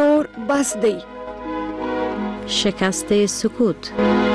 نور بس دی. شکست سکوت.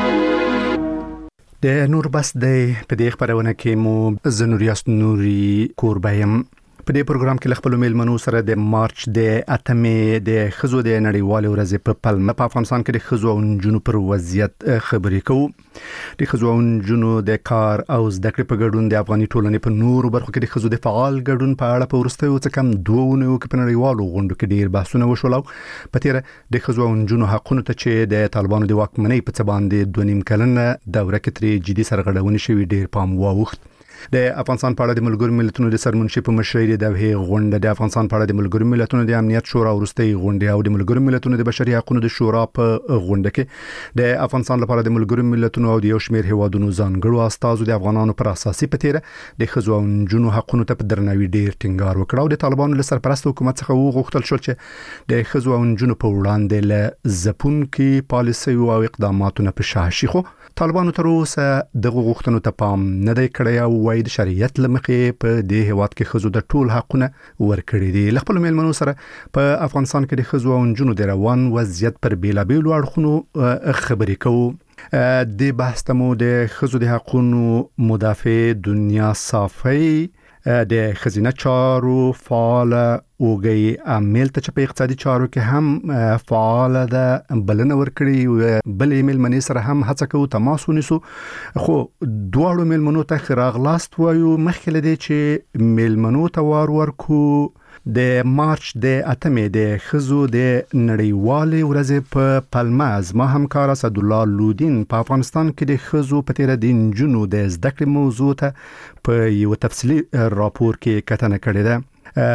د نور بس دی په دې خبرونه کې مو زنوریاس نوري کوربایم په دې پروګرام کې خپل میلمنو سره د مارچ د 8مې د خزو د نړیوال ورځ په پلمه په افغانستان کې د خزو او نجونو پر وضعیت خبرې کوو. د خزو او نجونو د کار او زده کړې په ګډون د افغاني ټولنې په نورو برخو کې د خزو د فعال ګډون په اړه په ورستیو څه کم 2 اونیو کې په نړیوالو غونډو کې ډیر بحثونه وشول. په تیر د خزو او نجونو حقونو ته چې د طالبانو د واکمنۍ په څ باندې 2.5 کلنه دوره کې ترې جدي سرغړونې شوې ډیر پام واوښت. د افغانستان په اړه د ملګرو ملتونو د سرمنشي په مشرۍ د غونډه د افغانستان په اړه د ملګرو ملتونو د امنیت شورا ورستي غونډه او د ملګرو ملتونو د بشري حقوقو د شورا په غونډه کې د افغانستان لپاره د ملګرو ملتونو او د یو شمېر هیوادونو ځانګړو استازو د افغانانو پر اساسي پتیره د خزو او نجونو حقوقو ته په درناوي ډیر ټینګار وکړ او د طالبانو له سرپرست حکومت څخه وغوښتل شو چې د خزو او نجونو په وړاندې له ځپونکي پالیسي او اقداماتو په شاهشي خو طالبانو تر اوسه دغه غوښتنو ته پام نه دی کړی او وايي د شریعت لمخې په دې هیواد کې خزو د ټول حقونه ورکړي دي. خپل میلمنو سره په افغانستان کې د خزو او نجونو د روان وضعیت پر بیلابیلو اړخونو خبرې کوو. د بحث تمو د خزو د حقونو مدافع دنیا صافي د خزینه چارو فعال اوګي عامل ته په اقتصادي چارو کې هم فعال ده بلنه ورکړي. بل میلمنې سره هم هڅه کوو تماس ونیسو خو دواړو میلمنو ته خراغلاست وایو. مخکې لدی چې میلمنو ته ورکو د مارچ د 8مې د خزو د نړیوال ورځ په پلمه از ما همکار اسد الله لودین په افغانستان کې د خزو په تیر د نجونو د زده کړې موضوع ته په یو تفصیلی راپور کې کتنه کړې ده.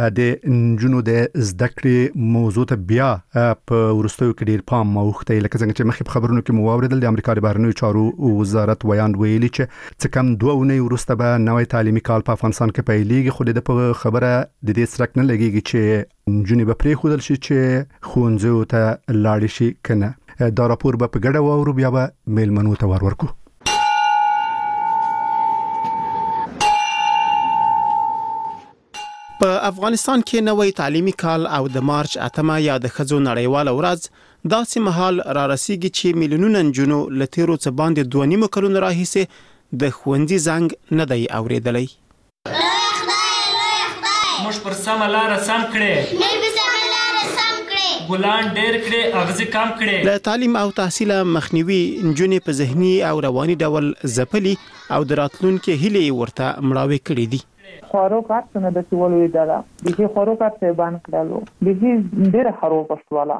د نجونو د زده کړې موضوع ته بیا په ورستیو کې ډیر پام موخته لکه څنګه چې مخکې خبرونو کې مو اوریدل د امریکا د بهرنیو چارو وزارت ویاند ویلي چې څه کم 2 اونۍ وروسته به نوې تعلیمي کال په افغانستان کې پیلېږي خو د په خبره د دې سرک نه لګيږي چې نجونې به پرې خودل شي چې ښوونځیو ته لاړ شي کنه. دا راپور به په ګډه وورو بیا به میلمنو ته ورکو. په افغانستان کې نوې تعلیمي کال او د مارچ 8مه یا د خزو نړیوال ورځ داسې مهال را رسیږي چې میلیونونه نجونو له تیرو څه باندې 2.5 کلونو راهیسې د ښوونځي زنګ نه دی اوریدلی. موږ پر سمه لار سم کړې ګلان ډېر کړې اغزي کم کړې. له تعلیم او تحصیل مخنیوي نجونې په ذهني او رواني ډول ځپلي او د راتلونکي هیلې ورته مړاوې کړې دي. خواروکات څنګه د سیولوي دلا دغه خواروکات ته باندې کړلو دغه ډېر خراب وشواله.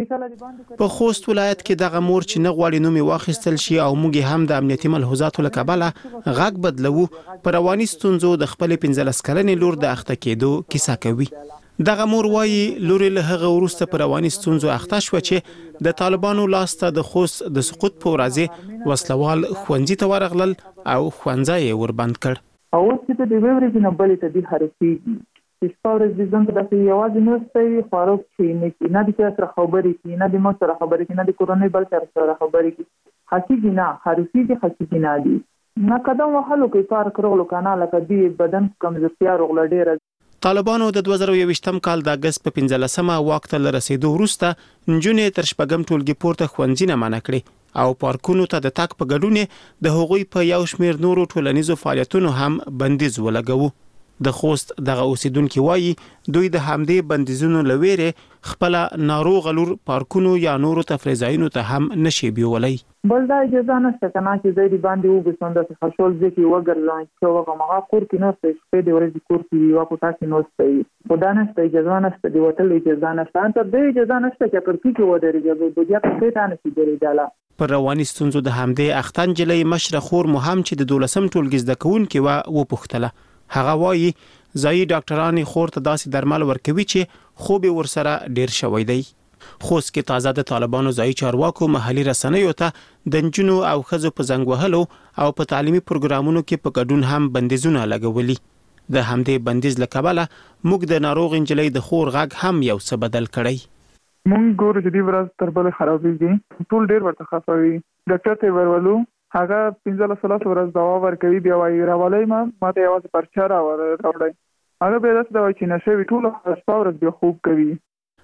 په خوست ولایت کې دغه مور چې نه غواړي نوم واخیستل شي او موږ هم د امنیتي ملحوظاتو له کبله غږ بدلو پر رواني ستونزو د خپل 15 کلنې لور د اخته کېدو کیسه کوي. دغه مور وایي لور له هغه ورسته پر رواني ستونزو اخته شو چې د طالبانو لاسته د خوست د سقوط په ورځ وسلوال ښوونځي ته ورغلل او ښوونځي وربند کړ. او چې د ویورې نه بلې ته د حرفي چې ستوري د ځنګ د یوازې نو ستې خاروب چې نه د سره خبرې کې نه د مو سره خبرې کې نه د کورونې بل سره خبرې کې حقيقي نه حرفي کې حقيقي نه دي نه قدم وهلو کې کار کړو کنه لکه دی بدن کمزورتیا رغله ډیره. طالبانو د 2023م کال د اگست په 15مه وخت له رسیدو وروسته نجونې تر شپږم ټولګي پورته ښوونځي نه منع کړي او پارکونو ته د تک په ګډون د هغوی په یو شمېر نورو ټولنیزو فعالیتونو هم بندیز ولګاوه. د خوست دغه اوسیدونکو وایي دوی د همدې بندیزونو لويره خپل ناروغ لور پارکونو یا نورو تفریحاتو ته هم نشي بیولای. بل دا اجازه نشته کنه چې زې باندې وګسنده چې خشول ځکه وګرځي چې هغه مغا کور کې نو څه د ورځې کور کې یو کوټه کې نو څه خدا نشته اجازه نشته دی وټل اجازه نشته تر دې اجازه نشته چې پر کې ودرېږي د بیا په څه تانه شي درېداله. پر رواني ستونزو د همدې اختن جلې مشره خور مهم چې د 12م ټولګي زده کوونکي و پوښتله. هغه وایي ځای ډاکټرانو خور ته داسې درمل ورکوي چې خوب ورسره ډیر شوی دی. خوست کې تازه د طالبانو ځای چارواکو محلي رسنیو ته د نجونو او ښځو په زنګ وهلو او په تعلیمي پروګرامونو کې په ګډون هم بندیزونه لګولي. د همدې بندیز له کبله موږ د ناروغ انجلۍ د خور غږ هم یو څه بدل کړی. مونږ ګورو چې دی ورځ تر بل خرابېږي ټول ډیر ورته خفوي. ډاکټر ته ورولو هغه 15 ورځ دوا ورکوي بیا وايي راولای ما ته یوازې پرچا راوړی هغه به داسې دوا چې نشوي ټول شپه ورځ بیا خوب کوي.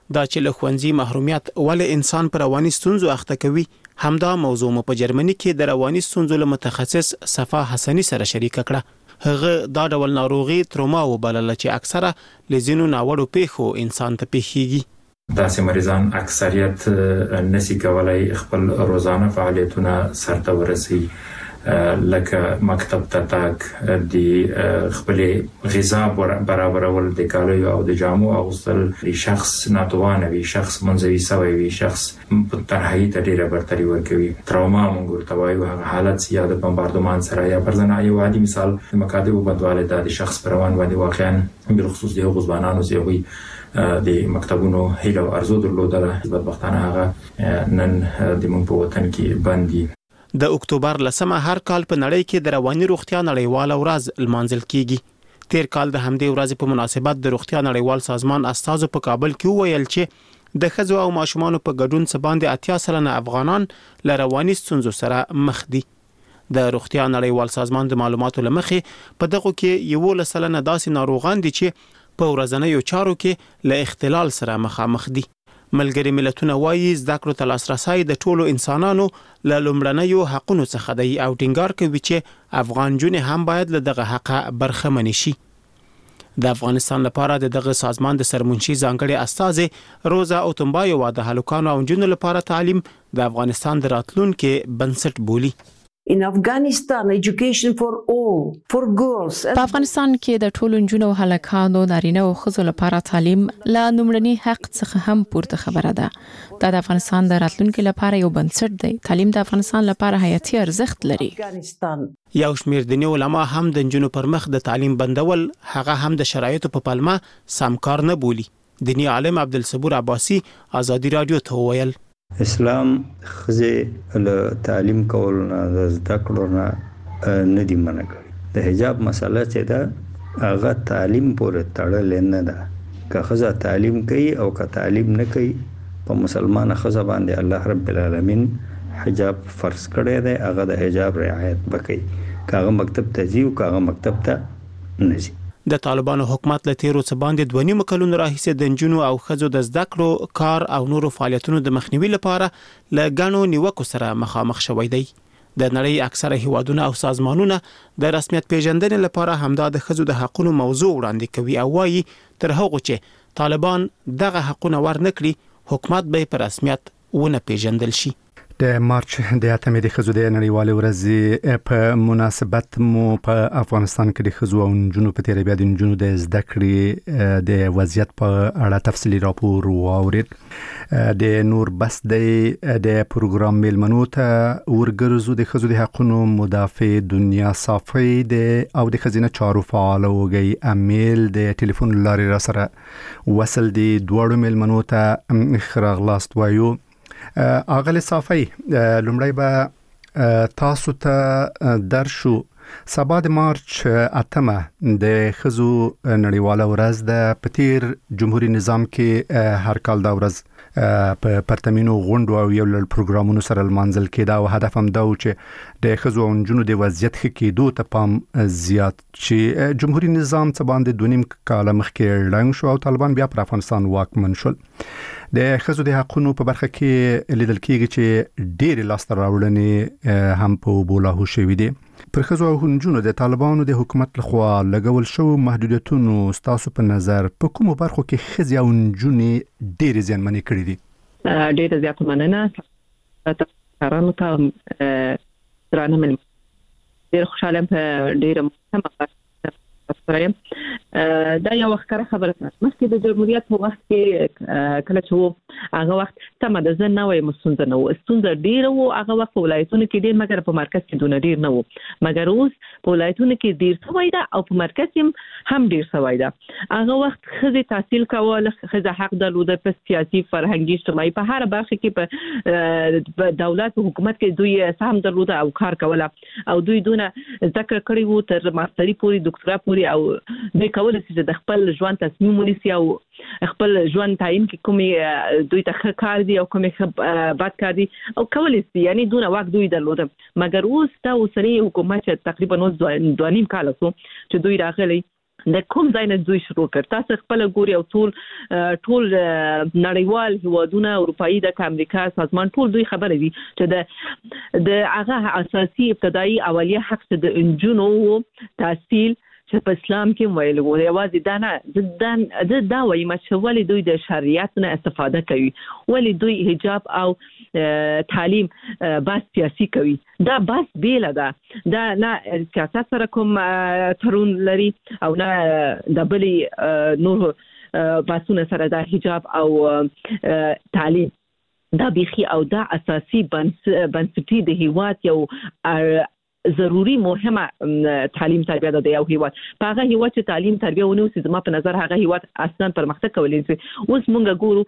دا چې له ښوونځي محرومیت ولې انسان پر رواني ستونزو اخته کوي. همدا موضوع مو په جرمني کې د رواني ستونزو له متخصص صفا حسني سره شریک کړه. هغه دا ډول ناروغي تروما وبلله چې اکثره لزینو ناوړو پیښو انسان ته پیښیږي. داسې مریضان اکثریت نسی کولای خپل روزانه فعالیتونه سرته ورسي، لکه مکتب ته تګ، د خپل غذا برابرول، د کالیو او د جامو اغوستل، شخص ناتوانه وي، شخص منزوي سوی وي، شخص په تنهایی ته ډیره برتري ورکوي. تروما موږ ورته وایو هغه حالت یا د بمباردمان سره یا پرځنه یو عادي مثال د مقادیو بدواله د شخص پر روان باندې واقعا بالخصوص د غزبانانو زیوي د مکتبونو هیله او ارزو درلودله، بدبختانه هغه نن د موږ په وطن کې باندې. د اکتوبر لسمه هر کال په نړۍ کې د رواني روغتیا نړیواله ورځ لمانځل کیږي. تیر کال د همدې ورځې په مناسبت د روغتیا نړیوال سازمان استازو په کابل کې وویل چې د ښځو او ماشومانو په ګډون څخه باندې 80% افغانان له رواني ستونزو سره مخ دي. د روغتیا نړیوال سازمان د معلوماتو لمخې په دغه کې 11% داسې ناروغان دي چې په ورځنیو چارو کې له اختلال سره مخامخ دي. ملګري ملتونه وایي زده کړو ته لاسرسی د ټولو انسانانو له لومړنیو حقونو څخه دی او ټینګار کوي چې افغان جونې هم باید له دغه حق برخمن شي. د افغانستان لپاره دغه سازمان د سرمنشي ځانګړي استازي روزا اوتمبایو د هلکانو او جنونو لپاره تعلیم د افغانستان د راتلونکي بنسټ بولي. In Afghanistan, education for all, for girls. په افغانستان کې د ټولو نجونو او هلکانو نارینه او ښځو لپاره تعلیم لا نومړني حق څخه هم پورته خبره ده. دا د افغانستان د راتلونکي لپاره یو بنسټ دی. تعلیم د افغانستان لپاره حیاتي ارزښت لري. یو شمېر دیني علما هم د نجونو پر مخ د تعلیم بندول هغه هم د شرایطو په پلمه سمکار نه بولي. دینی عالم عبدالصبور عباسی آزادی رادیو ته وویل اسلام خزه له تعلیم کول نه زده کړو نه دی منع کړی. د حجاب مسله چې ده هغه تعلیم پورې تړلې نه ده. که خزه تعلیم کوي او که تعلیم نه کوي، په مسلمان خزه باندې الله رب العالمین حجاب فرض کړی دی، هغه د حجاب رعایت وکړي. کاغه مکتب ته ځي او کاغه مکتب ته نه ځي. د طالبانو حکومت له تیرو څه باندې 2.5 کلونو راهیسې د نجونو او ښځو د زده کړو، کار او نورو فعالیتونو د مخنیوي لپاره له ګڼو نیوکو سره مخامخ شوی دی. د نړۍ اکثره هیوادونه او سازمانونه د رسمیت پیژندنې لپاره همدا د ښځو د حقوقو موضوع وړاندې کوي او وایي تر هغه چې طالبان دغه حقونه ورنکړي، حکومت به په رسمیت ونه پیژندل شي. د مارچ د 8مې د ښځو د نړیوالې ورځې په مناسبت مو په افغانستان کې د ښځو او نجونو په تیره بیا د نجونو د زده کړې د وضعیت په اړه تفصیلي راپور واورید. د نور بس د پروګرام میلمنو ته ورګرځو د ښځو د حقوقو مدافع دنیا صافي او د ښځینه چارو فعال وګي امیل د ټلیفون لارې را سره وصل دي. دوړو میلمنو ته خراغلاست وایو. اغلی صافی لومړی به تاسو ته درشو. سبا د مارچ 8مه د ښځو نړیواله ورځ د پتیر جمهوریت نظام کې هر کال دا ورځ په پرتمینو غونډو او یو لړ پروګرامونو سره لمانځل کېده او هدف هم دا و چې د ښځو او نجونو د وضعیت ښه کېدو ته پام زیات شي. جمهوریت نظام څه باندې 2.5 کاله مخکې ړنګ شو او طالبان بیا پر افغانستان واکمن شول. د ښځو د حقوقو په برخه کې لیدل کېږي چې ډېر لاسته راوړنې هم په بولاهو شوې دي. پر ښځو او نجونو د طالبانو د حکومت لخوا لګول شو محدودیتونو ستاسو په نظر په کومو برخو کې ښځې او نجونې ډېر زیانمنې کړې دي؟ ډېر زیات مننه. تاسو ته درانه مل ډېر خوشاله په ډېر مهمه دا یو وختره خبره ده. مخکې د جمهوریت په وخت کې کله چې هغه وخت تم د زن نه وای مسونځ نه و ستونزه ډیر وو. هغه وخت په ولایتونو کې ډیر مګر په مرکز کې دونه ډیر نه وو، مګر اوس په ولایتونو کې ډیر سوي ده او په مرکز کې هم ډیر سوي ده. هغه وخت خزي تحصیل کول، خزي حق درلود په سیاسي، فرهنګي، اجتماعي په هر برخه کې په دولت او حکومت کې دوی سهم درلود او کار کوله او دوی دونه ذکر کړی وو تر ماستری پوری دکتورا پوری او دوی کولای شي د خپل ژوند تصمیم ونیسي او خپل ژوند تعین کې کومي دوی ته کار دي او کومي بد کار دي او کولای شي یعنی دونه واک دوی درلود. مګر اوس دا اوسنی حکومت تقریبا 2.5 کال شو چې دوی راغلي د کوم ځای نه دوی شروع کړ. تاسو خپل ګوري او ټول نړیوال هیوادونه اروپאי د امریکا سازمان ټول دوی خبره دي چې د هغه اساسي ابتدایي اولیه حق د انجونو تحصیل چې په اسلام کې ویل وو یوازې دا نه دا وايي چې ولې دوی د شریعت نه استفاده کوي، ولې دوی حجاب او تعلیم بس سیاسي کوي. دا بس بیل ده، دا نه سیاست سره کوم ترون لري او نه د بلی نور باسونه سره د حجاب او تعلیم. دا بيخي او دا اساسي بنسټي د هیواد یو ضروري مهمه تعلیم تربیه ده یو هیواد. په هغه هیواد چې تعلیم تربیه ونیسي زما په نظر هغه هیواد اصلا پرمختګ کولی شي. اوس مونږ ګورو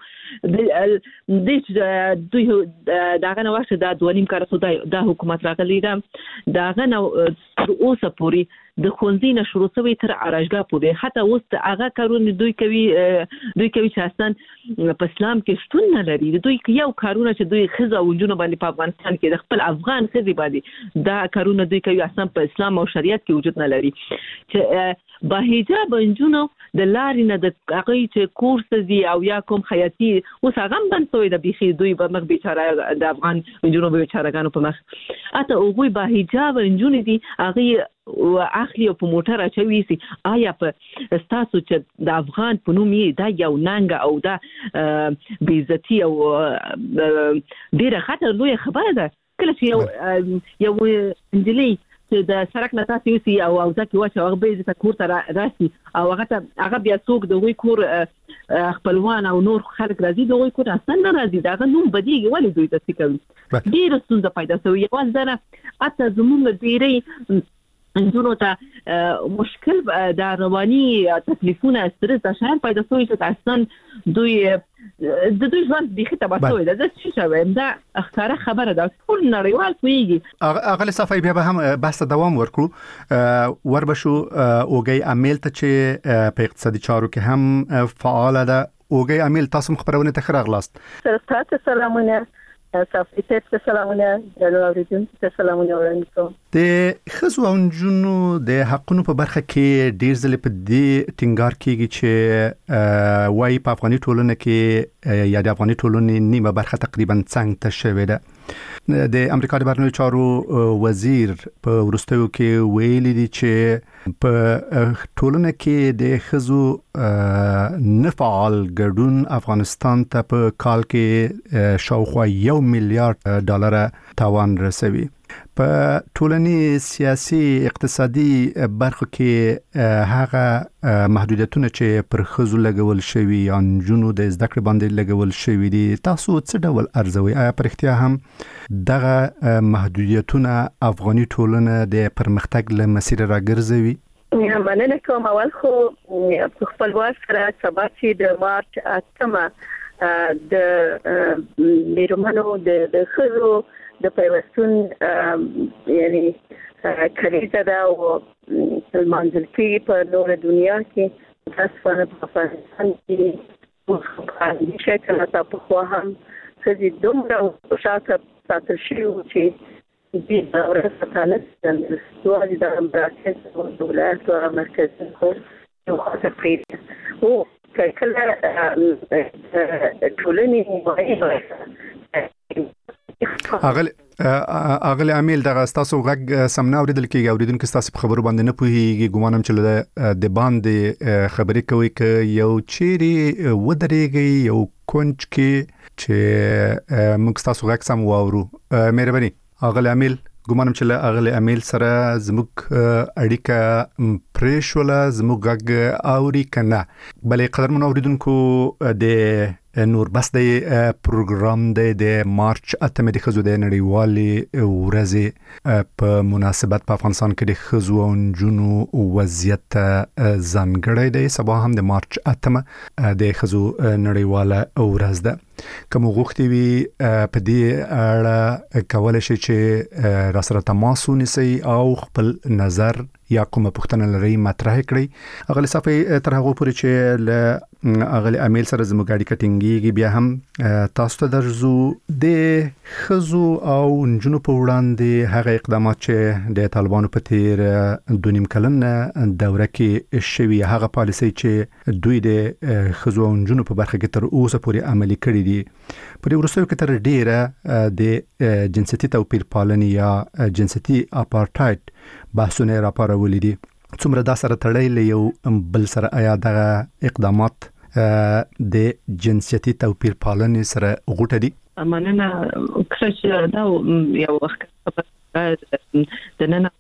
د دوی داغه نو وخت د 2.5 کال د حکومت راغلی دا داغه نو اوسه پوری د خونځینه شروع شوی تر ارشګه پورې حتی اوس هغه کارونه دوی کوي چې اصلا په اسلام کې شتون نه لري. دوی یو کارونه چې دوی خزه او جنونو باندې په افغانستان کې د خپل افغان خزي باندې دا کارونه دوی کوي اصلا په اسلام او شریعت کې وجود نه لري. چې با حجاب انجونو د لارې نه د هغه چې کورس دي او یا کوم خیاطي اوس هغه بند شوی د بيخي دوی په مخ بیچاره د افغان انجونو به بیچارهګانو په مخ اته او با حجاب انجونو دي هغه اخلي او په موټر اچوي سي. آیا په تاسو چې د افغان په نوم یې دا یو ننګ او دا بیزتی او ډیره خطر لوی خبره ده کله چې یو انجلي چې د سرک نه تاسو یوسي او ځکه واچو هغه به د کور ته راسي او هغه بیا څوک د وی کور خپلوان او نور خلک راځي د وی کور اصلا نه راځي دا نوم بدیږي ولې دوی تاسو کوي ډیره ستونزه پیدا شوی. یوازې دا اته زموږ ډیره انجونو ته مشکل د رواني تکلیفونه سترس د شهر پیدا شوی چې اصلا دوی ژوند بيخي تباسوي دا څه شوی دا اختاره خبره ده ټول نړیوال کوي. اغلی صفای بیا به هم بحث دوام ورکړو وربشو اوګي امیل ته چې په اقتصادي چارو کې هم فعال ده. اوګي امیل تاسو خبرونه ته خراغلاست. تاسو سلامونه صافي ته سلامونه جناب اوریدونکو سلامونه ورنکو. د خزو او نجونو د حقونو په برخه کې ډیر ځله په دې ټینګار کیږي چې وايي په افغاني ټولنه کې یا د افغاني ټولنې نیمه برخه تقریبا څنګه ته شوې ده. د امریکا د بهرنیو چارو وزیر په ورستیو کې ویلي دي چې په ټولنه کې د خزو نه فعال ګډون افغانستان ته په کال کې شاوخوا $1 میلیارډ تاوان رسوي. په ټولنی سیاسي اقتصادي برخو کې هغه محدودیتونه چې پر خزو لګول شوی یا جنونو د زده کړې باندې لګول شوی دي تاسو څه ډول ارزوي؟ آیا پر اختیا هم دغه محدودیتونه افغاني ټولنه د پرمختګ له مسیر راګرځوي؟ مننه کوم. اول خو په خپل وخت سره سبا چې د مارچ 8 د میرمنو د خزو د پیوستون یعنی کلیزه ده او منځل کې په نور دنیا کې تاسو په افغانستان کې په شکل تاسو خو هم چې دومره شاته ساتل شي چې د ورسره د سوالي د امبراکس او دولت او مرکز خو یو خاصه پیدا او کله ټولنې وایي اغلی امیل دغه تاسو غږ سمنا اوریدل کیږي اوریدونکو تاسو په خبرو باندې نه پوهیږي ګومانم چې د باندې خبرې کوي ک یو چيري ودرېږي یو کونج کې چې موږ تاسو غږ سم واورو. مهرباني اغلی امیل ګومانم چې اغلی امیل سره زموږ اړیکه پریشوله زموږ غږ اوري کنه. بلې قدرمن اوریدونکو د نور بس د پروګرام د مارچ 8 د خزو د نړیوالې ورځې په مناسبت په افغانستان کې د خزو او نجونو وضعیت ځانګړی دی. سبا هم د مارچ 8 د خزو نړیواله ورځ ده. کوم غوښتي وي په دې اړه کولای شي چې را سره تماس ونیسي او خپل نظر یا کومه پوښتنه لري مطرح کړئ. اغلی صفای تر هغه پورې چې اغلی امیل سره زموږ اړیکه ټینګیږي بیا هم تاسو ته درځو د خزو او نجونو په وړاندې هغه اقدامات چې د طالبانو په تیر 2.5 کلن دوره کې شوي هغه پالیسي چې دوی د خزو او نجونو په برخه کې تر اوسه پورې عملي کړي دي په دې وروستیو کې تر ډیره د جنسيتي توپیر پالنې یا جنسيتي اپارټایډ بحثونه راپارولې دي څومره دا سره تړلې یو بل سره آیا دغه اقدامات د جنسيتي توپیر پالنې سره غوټه دي مننه کله دا یو وخت د نن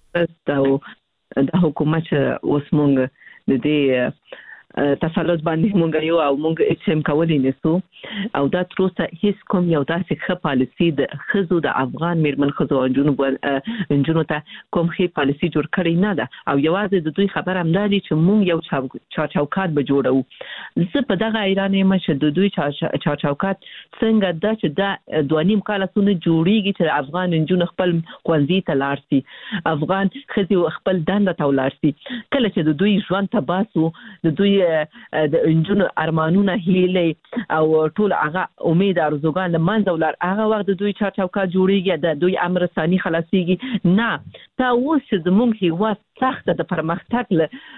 د حکومت اوس مونږ د دې تسلط باندې مونږ یو او مونږ اچم کولای نسو او دا تر اوسه هیڅ کوم یو داسې ښه پالیسي د خزو د افغان میرمن خزو انجونو ته کوم ښه پالیسي جوړ کړی نه ده او یوازې د دوی خبر هم دی چې مونږ یو چوکاټ به جوړو زه په دغه ایران یم چې د دوی چوکاټ څنګه دا چې دا 2.5 کال سونه جوړیږي چې افغان انجونو خپل خوندې ته لاړ شي افغان خزو خپل دنده ته لاړ شي کله چې د دوی ژوند ته باسو د دوی د انجونو ارمانونه هیله او ټول هغه امید ارزوګان د منځ ولر هغه وخت د دوی چوکاټ جوړیږي د دوی امر ثاني خلاصيږي نه تا اوس زموږ هیواد سخت د پرمختګ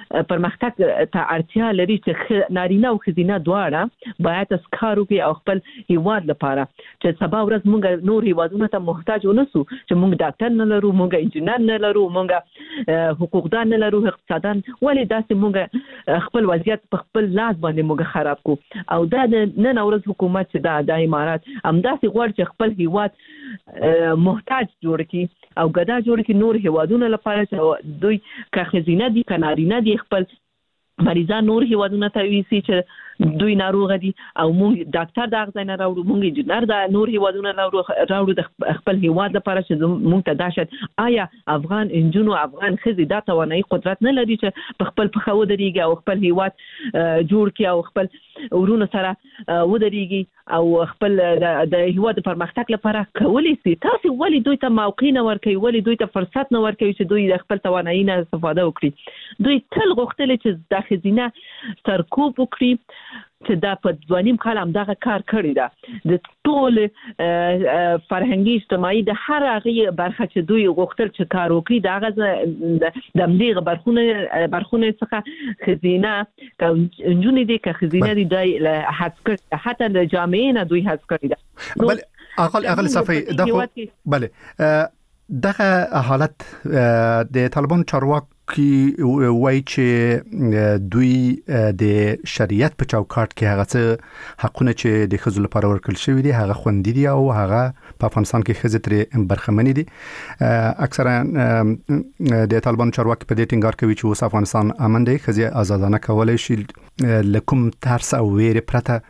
ته اړتیا لري چې نارینه او ښځینه دواړه باید اسکارو کې او خپل هیواد لپاره چې سبا ورځ موږ نور هیوادونو ته محتاج ونسو چې موږ ډاکټر نه لرو موږ انجینر نه لرو موږ حقوقدان نه لرو اقتصاددان ولې داسې موږ خپل وضعیت په خپل لاس باندې موږ خراب کو او دا د نن ورځ حکومت چې د امارات همداسې غواړي چې خپل هیواد محتاج جوړ کړي او ګډا جوړ کړي نور هیوادونو لپاره چې دوی که خزینه دي که نارینه دي خپل مریضان نور هیوادونو ته ویسي چې دوی ناروغ دي او موږ ډاکټر د اغزاینه راوړو موږ انجینر د نور هیوادونو راوړو د خپل هیواد لپاره چې موږ ته داشت آیا افغان انجونو افغان خزي د توانایي قدرت نه لري چې په خپل پخو دريږي او خپل هیواد جوړ کړي او خپل ورونو سره ودرېږي او خپل د هیواد پرمختګ لپاره کولی سي تاسو ولې دوی ته موقع نه ورکوي ولې دوی ته فرصت نه ورکوي چې دوی د خپل توانایي نه استفاده وکړي دوی تل غوښتل چې د خزینه سرکوب وکړي چې دا په 2.5 کال هم دغه کار کړی دا د ټول فرهنګي اجتماعي د هر هغه برخه چې دوی غوښتل چې کار وکړي دغه د امنیغه برخونه څخه خزینه انجونې دي که خزینه دي د حق حتی د جامعې نه دوی حق کړی دا بل اقل صفي دغه بله دغه حالت د طالبان چارواکي وایي چې دوی د شریعت په چوکاټ کې هغه څه حقونه چې د خزو لپاره ورکړل شوی دي هغه خوندي دي او هغه په افغانستان کې خزې ترې برخمنې دي اکثرا د طالبان چارواکي په دې ټینګار کوي چې اوس افغانستان امن دی خزې آزادانه کولای شي لکم ترس او ویره پرته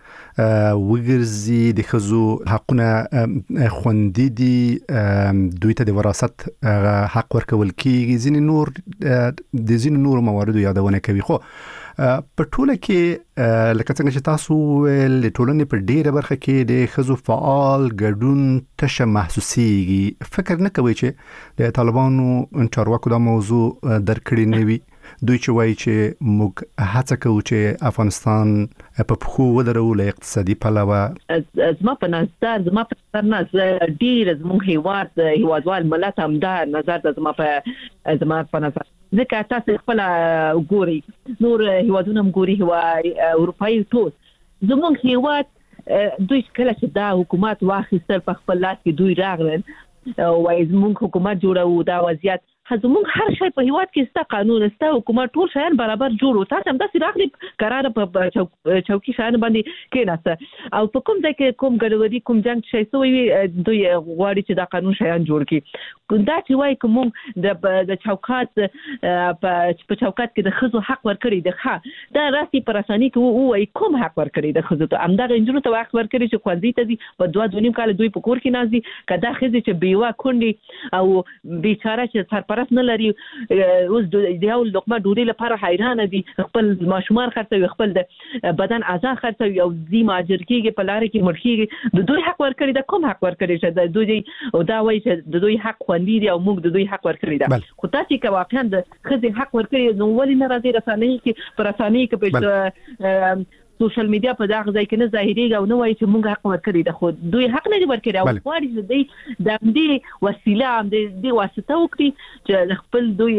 وګرځي د خزو حقونه خوندي دي دوی ته د وراثت حق ورکول کیږي ځینې نور د ځینې نور مواردو یادونه کوي خو په ټوله کې لکه څنګه چې تاسو ول ټولنې په ډیره برخه کې د خزو فعال ګډون تشه محسوسيږي فکر نه کوي چې د طالبانو چارواکو دا موضوع درکړي نه وي دوی چې وایي چې موږ هڅه کوو چې افغانستان په پخو ودرو له اقتصادي پلوه زما په نظر نه ډیر زموږ هیوادوال ملت هم دا نظر د زما په نظر ځکه تاسو خپل ګوري نور هیوادونه هم ګوري اروپאי ټول زموږ هیواد دوی کله چې دا حکومت واخیستل په خپل لاس کې دوی راغلل وایي زموږ حکومت جوړو دا وضعیت زموږ هر شی په هیواد کې ستا قانون ستا حکومت ټول شیان برابر جوړو تاسو هم داسې راغلي قرار په چوکي شیان باندې کېناسته او په کوم ځای کې کوم ګډوډي کوم جنگ شي سوی دوی غواړي چې دا قانون شیان جوړ کړي دا چې وایي کوم د چوکات په چوکات کې د خزو حق ورکړي د ښه دا راسي پر اساني کې وایي کوم حق ورکړي د خزو ته همدغه انجونو ته حق ورکړي چې خوځي ته دي په 2.5 کال دوی په کور کې نازي کدا خزي چې بیوا کونډي او بیچاره چې سرپرست نه لري اوس د یو لقمه ډوډۍ لپاره حیران دي خپل ماشومان خرڅوي خپل د بدن اعضاء خرڅوي او زی ماجر کېږي په لار کې مړ کېږي د دوی حق ورکړي د کوم حق ورکړي چې د دوی او دا وایي چې د دوی حق خوندي دي او موږ د دوی حق ورکړي دا خو تاسو کې واقعا د خزي حق ورکړي نو ولې نه راځي رسانې کې پر رسانې کې په سوشل میډیا په دغه ځای کې نه ظاهريږي او نه وایي چې موږ حق ورکړی د خو دوی حق نه ورکړي او غواړي چې د دې وسیله هم د واسطه وکړي چې خپل دوی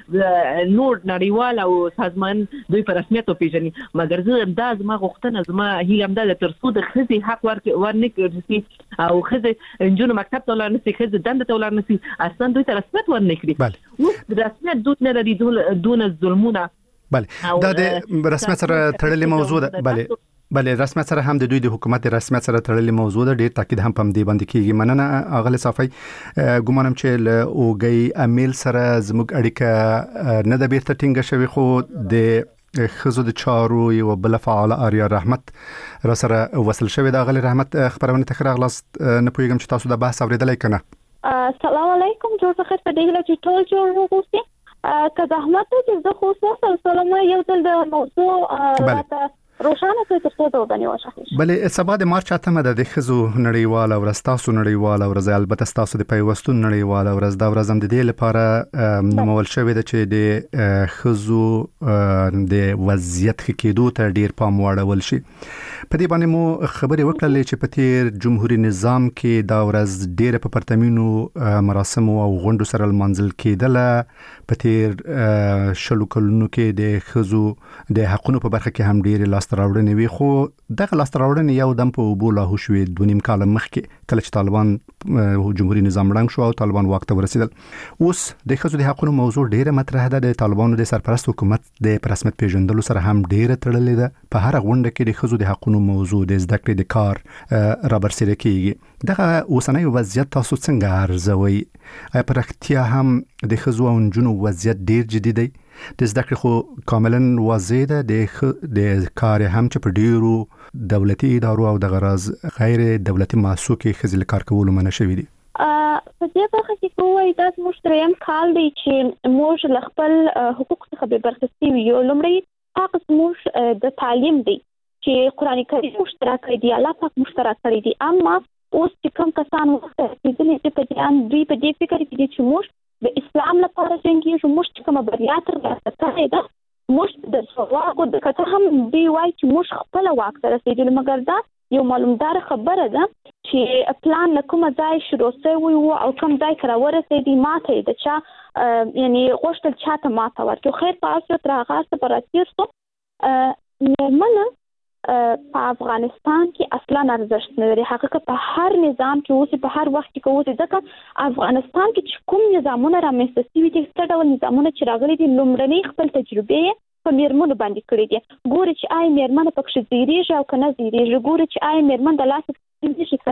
نور نړیوال او سازمان دوی په رسمیت وپیژني. مګر زه دا زما غوښتنه زما هیله هم ده تر څو د ښځې حق ورنکړي او ښځې انجونو مکتب ته ولاړ نشي ښځې دنده ته ولاړ نشي اصلا دوی ته رسمیت ورنکړي. اوس رسمیت دوی نه لري دون ظلمونه. بله دا د رسمیت سره تړلې موضوع ده. بله رسمیت سره هم د دوی د حکومت رسمیت سره تړلې موضوع ده. ډیر تاکید هم پم دی باندې کیږي. مننه اغله صافی. ګومانم چې له اوګي امیل سره زموږ اړیکه نه د بیرته ټینګه شوی خو د خزو د چارو یو بل فعال آریا رحمت را سره وصل شوی. د اغله رحمت خبرونه تخره غلاست نه پویګم چې تاسو د بحث اوریدلای کنه. السلام علیکم جوړ څه په دې لږ ټول جوړ وګورئ که زحمت چې زه خو سلام یو ځل د موضوع راته روښانه کړئ ترڅو دا وګڼي واشه. بله سبا د مارچ 8 د خزو نړیوال ورځ تاسو نړیوال ورځ البته تاسو د پیوستون نړیوال ورځ دا ورځ هم د دې لپاره نومول شوې ده چې د خزو د وضعیت کېدو ته ډیر پام واړول شي. په دې باندې مو خبرې وکړلې چې په تیر جمهوریت نظام کې دا ورځ ډیر په پرتمینو مراسم او غونډو سره منځل کېدله. په تیر شلو کلونو کې د خزو د حقونو په برخه کې هم ډیر لاستراوړنې وي خو دغه لاستراوړنې یو دم په اوبو لاهو شوې 2.5 کال مخکې کله چې طالبان جمهوریت نظام ړنګ شو او طالبان واک ته ورسېدل. اوس د خزو د حقونو موضوع ډیره مطرح ده. د طالبانو د سرپرست حکومت د رسمیت پیژندلو سره هم ډیره تړلې ده. په هر غونډه کې د خزو د حقونو موضوع د زده کړې د کار را برسېره کیږي. دغه اوسنۍ وضعیت تاسو څنګه ارزوي؟ آیا په رښتیا هم د خزو او نجونو وضعیت ډیر جدي دی؟ د زده کړې خو کاملا واضح ده د کار هم چې په ډیرو دولتي ادارو او د غرض غیر دولتي مؤسسو کې خزل کار کول منع شوی دي. په دې برخه کې کومه دا زموږ دریم کال دی چې موږ له خپل حقوق څخه به برخستي یو. لومړی حق زموږ د تعلیم دی چې قرآن کریم مشترک دی، الله پاک مشترک کړی دی. اما اوس چې کوم کسان وختې چې په دې دوی په دې فکر کې دي چې موږ د اسلام لپاره څنګه موږ کوم بریا تر لاسه کړې ده موږ د ثواب د کته هم دی وای چې موږ خپل واک سره رسیدل. مګر دا یو معلومدار خبره ده چې پلان کوم ځای شروع شوی وو او کوم ځای کرا ورسېدی ماته د چا یعنی غوښتل چاته ماته ورکو خیر پاسه تر هغه څه پراتیر سو نرمنه په افغانستان کې اصلا ارزښت نه لري. حقیقت په هر نظام کې اوس په هر وخت کې اوس ځکه افغانستان کې کوم نظامونه رامنځته شوي دي څه ډول نظامونه چې راغلي دي لومړنۍ خپل تجربه په میرمنو باندې کړې دي. ګوري چې آی میرمن پکې زیریږي او کنه زیریږي. ګوري چې آی میرمن د لاس دې شي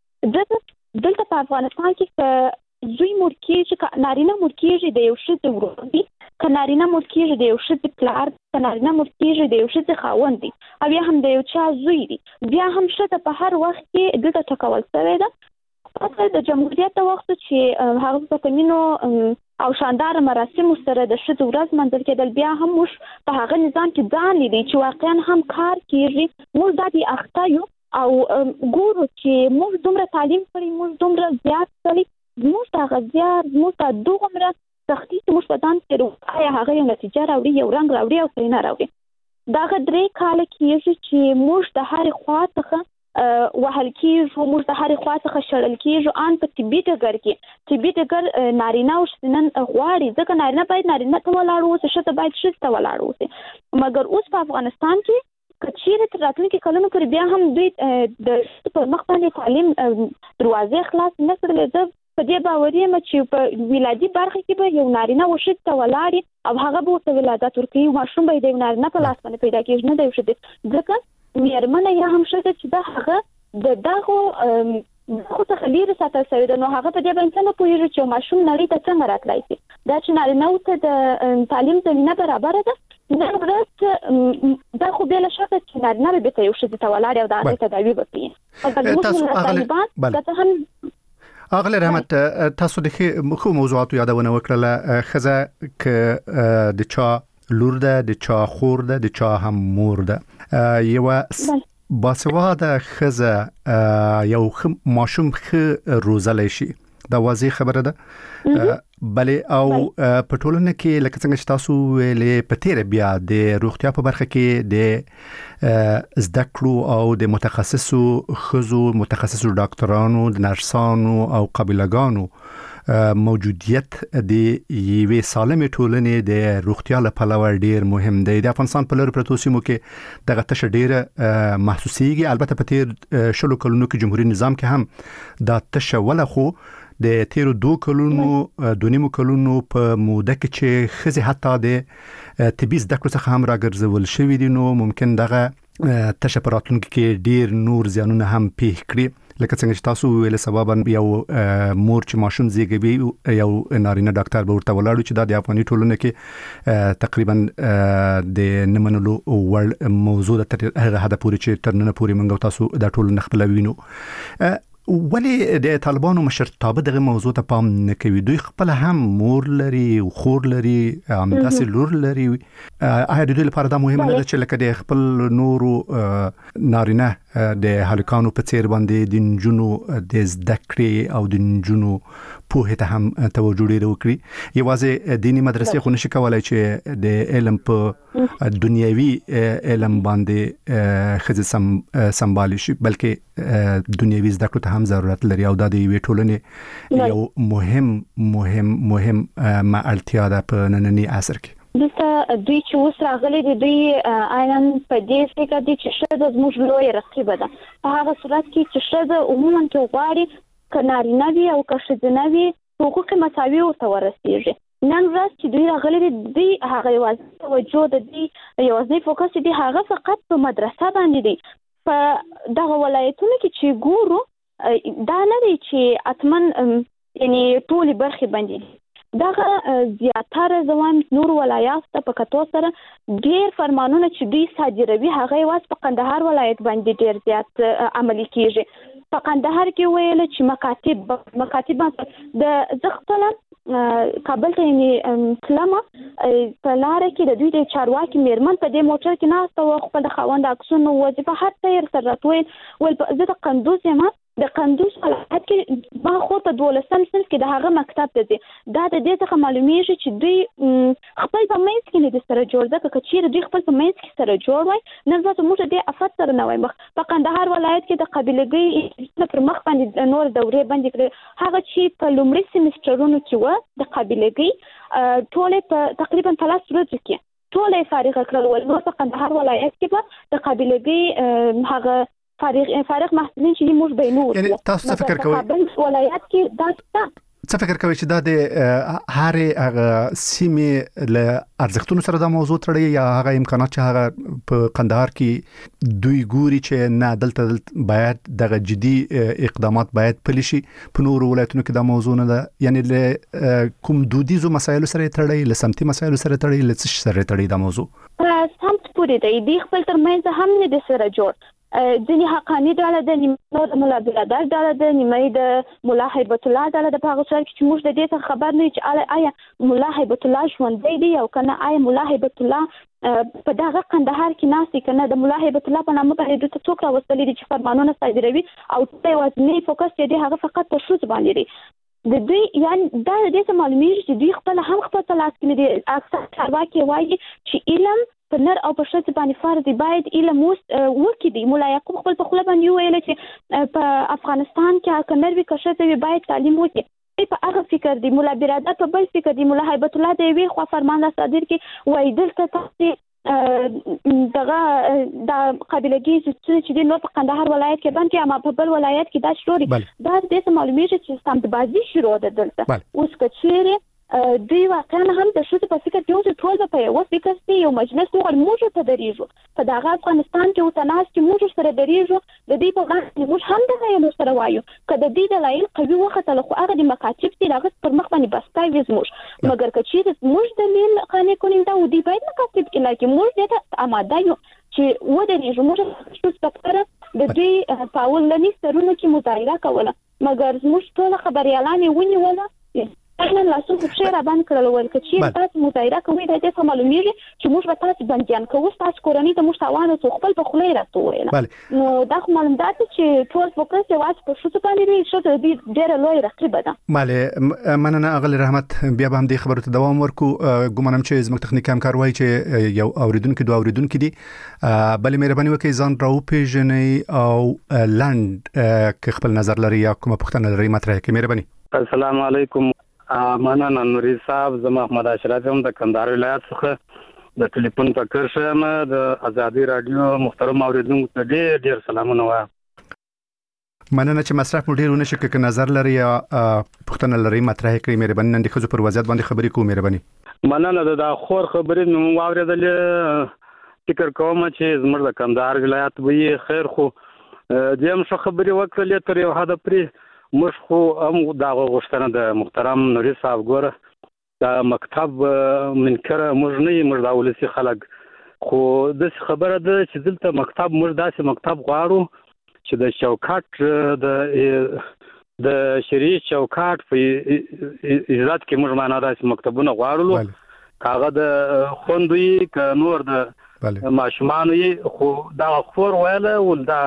کنه. دلته په افغانستان کې زوی مور کېږي نارینه مور کېږي د یو ښځې ورور دی که نارینه مور کېږي د یو ښځې پلار که نارینه مور کېږي د یو ښځې خاوند دی او یا هم د یو چا زوی دی. بیا هم ښځه په هر وخت کې دلته ټاکول شوې ده. د جمهوریت د وخت چې هغه په کمینو او شاندار مراسمو سره د ښځو ورځ منځل کېدل بیا هم موږ په هغه نظام کې ځان لیدی چې واقعا هم کار کېږي. موږ دا د اخته یو او ګورو چې موږ دومره تعلیم کړی موږ دومره زیات کړی موږ دا غزيار موږ دا دومره سختي چې موږ په ځان کې آیا هغه یو نتیجه راوړي یو رنګ راوړي او څنګه راوړي. دا غدري کال کېږي چې موږ د هر خوا څخه وهل کېږو موږ د هر خوا څخه شړل کېږو ان په طبي ډګر کې طبي ډګر نارینه او ښځینه غواړي ځکه نارینه باید نارینه ته ولاړ اوسي ښځه باید ښځې ته ولاړ اوسي. مګر اوس په افغانستان کې کچېرې تر راتلونکي کلونو پورې بیا هم دوی د پر مخ باندې تعلیم دروازې خلاص نه کړلې. زه په دې باور یم چې په ولادي برخه کې به یو نارینه او ښځه ته ولاړ او هغه به ورته ولادت ورکوي. ماشوم به د نارینه په لاس باندې پیدا کېږي نه د یو ښځې ځکه میرمنه یا هم ښځه چې دا هغه د دغه خو ته لري ساتل شوی ده. نو هغه په دې باندې څنګه پوهیږي چې ماشوم نړۍ ته څنګه راتلای شي. دا چې نارینه ته د تعلیم زمینه برابر ده نن ورځ دا خو بل شکه چې نارینه به ته یو ښځه ته ولاړ او دا د تداوی وکړي. تاسو طالبان هم اغله رحمت تاسو د خو موضوعاتو یادونه وکړه خزه ک د چا لور ده د چا خور ده د چا هم مور ده یو باسواده خزه یو ماشوم خ روزل شي دا واضح خبره ده. بلې او په ټولنه کې لکه څنګه چې تاسو ویلې په تیر بیا د روغتیا په برخه کې د زده کړو او د متخصصو ډاکټرانو، د نرسانو او قابلګانو موجودیت د یوې سالمې ټولنې د روغتیا لپاره ډیر مهم دی. د افغانستان په لور پروتو سیمو کې دغه تشه ډیره محسوسيږي. البته په تیر شلو کلونو کې جمهوریت نظام کې هم دا تشه ولا خو د تیرو 2 کلونو په موده کې چې خزي حتی د طبي زده کړو څخه هم راګرځول شوې دي، نو ممکن دغه تشه پراتونکو کې ډیر نور زیانونه هم پیښ کړي. لکه څنګه چې تاسو ویل سبب یو مور چې ماشوم زیږوي یو نارینه ډاکټر به ورته ولاړو چې دا د افغاني ټولنه کې تقریبا د نمنلو ول موضوع د هغه هدا پوري چې ترنه پوري منګو تاسو د ټولنه خپل وینو. ولی د طالبانو مشرتابه دغه موضوع ته پام نه کوي. دوی خپل هم مور لري او خور لري، همداسې لور لري. آیا دوی لپاره دا مهمه نه ده چې لکه د خپل نورو نارینه د هلکانو په څیر باندې د نجونو د زده کړې او د نجونو پوهه ته هم توجه ډیر وکړي؟ یوازې دینی مدرسې خو نشي کولای چې د علم په دنیوي علم باندې خځه سمبالي شي، بلکې دنیوي زده کړو ته هم ضرورت لري او دا د یوې ټولنې یو مهم اړتیا ده په ننني عصر کې. دلته دوی چې اوس راغلي دي، دوی عیناً په دې فکر دي چې ښځه زموږ لویه رقیبه ده. په هغه صورت کې چې ښځه عموماً کې غواړي که نارینه وي او که ښځینه وي حقوق مساوي ورته ورسیږي. نن ورځ چې دوی راغلي دي، دوی هغه یوازې توجه د دوی یوازې فوکس دی هغه فقط په مدرسه باندې دی. په دغه ولایتونو کې چې ګورو دا نه دی چې اتمن یعنی ټولې برخې باندې دغه زیاتره زوام نور ولایات ته په کتو سره ډیر فرمانونه چې دوی صادروي هغه یوازې په قندهار ولایت باندې ډیر زیات عملي کیږي. په قندهار کې ویل چې مکاتب د زغتله کابل ته تلمه په لار کې د دوی د چارواکي میرمن په دې موټر کې ناسته او خپل خوند عکسونه وظیفه هڅه یې سره راتوي ول په زه د قندوز یم د قندوز ولایت کې ما خو په 12 صنف کې د هغه مکتب ته دي. دا د دې څخه معلومیږي چې دوی خپل په منځ کې نه سره جوړ ده، که چیرې دوی خپل په منځ کې سره جوړ وای نن ورځ موږ د افات سره نه وای مخ. په قندهار ولایت کې د قبيلګي پر مخ باندې نور دورې باندې هغه چې په لومړي سیمسترونو کې و د قبيلګي ټول په تقریبا 3 ورځې کې ټول فارغ کړل. ول په قندهار ولایت کې په د قبيلګي هغه فارغ محصلین چې موږ بینو. یعنی تاسو څه فکر کوئ؟ ولایت کې دا څه فکر کوئ چې دا د هغه سیمې له ارزښتونو سره دا موضوع تړي یا هغه امکانات چې هغه په قندهار کې دوی ګوري چې نه دلته باید دغه جدي اقدامات باید پلي شي، په نورو ولایتونو کې دا موضوع نه ده؟ یعنی له کوم دودیزو مسایلو سره تړي، له سمتي مسایلو سره تړي، له څه سره تړي دا موضوع؟ سمت پورې دی خپل ترمنځ هم نه د سره جوړ. ځینې حقانی ډاله د نیمه د مولا برادر ډاله د نیمه د مولا هیبت الله ډاله د هغه څوک چې موږ د دې څخه خبر نه چې آیا مولا هیبت الله ژوندی دی او کنه آیا مولا هیبت الله په دغه قندهار کې ناسي کنه د مولا هیبت الله په نامه باندې د څوک راوستلې دي چې فرمانونه صادروي او ته وزنی فوکس دی هغه فقط په شوز باندې دی. د دوی یعنی دا د دې معلومیږي چې دوی خپل هم خپل تلاش کوي. اکثر چارواکي وایي چې علم په نر او په ښځه باندې فرض دی، باید علم وکړي. دی مولا یعقوب خپل په خپل باندې ویل چې په افغانستان کې کنر وی که ښځه باید تعلیم وکړي. په هغه فکر دی مولا برادر په بل فکر دی. مولا هیبت الله دی وی خو فرمان صادر کې وای دلته تاسو دغه د قبيلګي چې د نور په قندهار ولایت کې باندې اما په بل ولایت کې دا شوري دا د معلومیږي چې سمت بازي شروع ده دلته. اوس کچېره دوی واقعا هم د شوت په فکر کې چې ټول په یو فکر کې یو مجلس نور موږ ته دریږو په دغه افغانستان کې او تناس کې موږ سره دریږو د دې په وړاندې موږ هم د غیر سره وایو کله د دې دلایل قوي وخت له خو هغه د مکاتب چې هغه پر مخ باندې بستای وزموږ مګر کچې موږ د دلیل قانې کولین دا ودی باید مکاتب الهي موږ دې آماده یو چې و د موږ شوت په فکر د دې پاول لنی سرونه کې مظاهره کوله مګر موږ ټول خبريالان ونیول نن لاسو په شیر باندې کړل ول چې تاسو مظاهره کوي د دې معلومیږي چې موږ به تاسو بنديان کوو تاسو کورنۍ ته موږ تاوان او خپل په خله راته ویل نو دا معلومات چې ټول فوکس یې واس په شوڅ باندې وی شو د ډېر لوی رقیب ده ماله مننه اغل رحمت بیا به هم دې خبرو ته دوام ورکو ګومنم چې زموږ تخنیک همکار وایي چې یو اوریدونکو دوه اوریدونکو دي بلې مهرباني وکړئ ځان راو پیژنئ او لاند خپل نظر لري یا کومه پوښتنه لري مطرح کړئ مهرباني السلام علیکم مننه نوري صاحب زما احمد اشرف هم د کندهار ولایت څخه د ټلیفون په کرشم د ازادي رادیو محترم اوریدونکو ته ډېر سلامونه وایم مننه چې مصرف مو ډېر ونه شي که نظر لري یا پوښتنه لري مطرح کړئ مهرباني نن د خزو پر وضعیت باندې خبرې کوو مهرباني مننه د خور خبرې مو واورېدل فکر کوم چې زموږ د کندهار ولایت وی خیر خو دیم شو خبرې وکړلې تر یو حد پرې مش خو هم دا غوښتنه د محترم نوري صاحب ګوره دا مکتب منکر موږ نه موږ دا ولسی خلک خو د خبره ده چې دلته مکتب موږ داسې مکتب غواړو چې د چوکاټ د شریعه چوکاټ په اجرات کې موږ معنا داسې مکتبونه غواړو کاغه د خوندوي ک نور د ماشومان خو دا خور ویله ول دا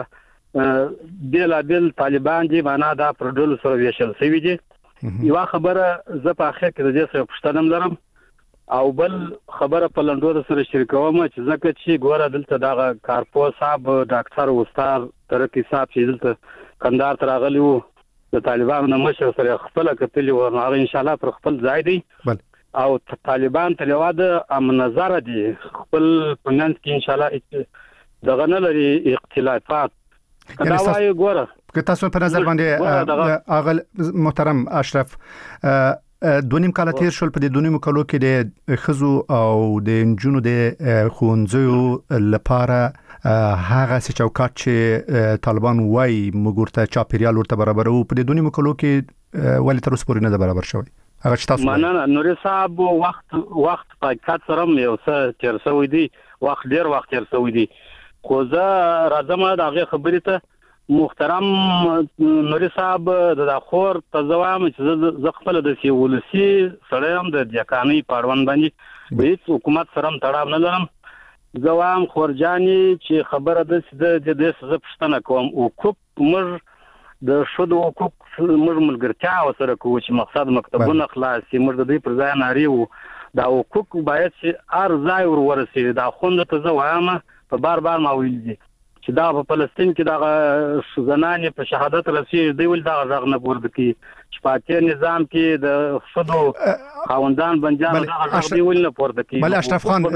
بیل طالبان دي معنا دا پروډول سره ویشل سوي دي یو خبره زه په اخر کې د دې سره پښتنم لرم او بل خبره په لندو سره شریکوم چې ځکه چې ګوره دلته دا کارپو صاحب ډاکټر استاد ترکی صاحب چې دلته کندهار ته راغلی وو د طالبانو مشر سره خپل کتلی و هغه ان شاء الله پر خپل ځای دی او طالبان تلواد امن نظر دي خپل پنځ کې ان شاء الله دغه نه لري اختلافات کدا وایي ګوره که تاسو په نظر باندې اغل محترم اشرف دونیم کال تیر شول په دونیم کالو کې د خزو او د انجونو د خونځو لپاره هغه چوکاټ چې طالبان وای مګورته چاپیریال ورته برابر وو په دونیم کالو کې ولی تر اوسه پورې نه برابر شوی هغه چې تاسو مننه نوري صاحب وخت پاکات سره یو څه تیر شوی دی وخت ډیر وخت تیر شوی دی خو زه راځم دا غي خبرې ته محترم نوري صاحب د خور تزوام چې ز خپل د سیولسی سره هم د ځکاني پاروان باندې د حکومت سره تړاو نه لرم زوام خورجاني چې خبره د دې پښتنه کوم او کوم موږ د شودو حقوق موږ ملګرتیا وسره کوو چې مقصد مکتبونه خلاصي موږ د دې پر ځای ناریو دا حقوق باید چې ارزای ورسي دا خوند ته زوامه په بار ما ویل دي چې دا په فلسطین کې دا زنانې په شهادت رسېږي دی ول دا غږ نه پورته کی چې په نظام کې د شودو خاوندان بنجان دا غږ دی ول نه پورته کی بل اشرف خان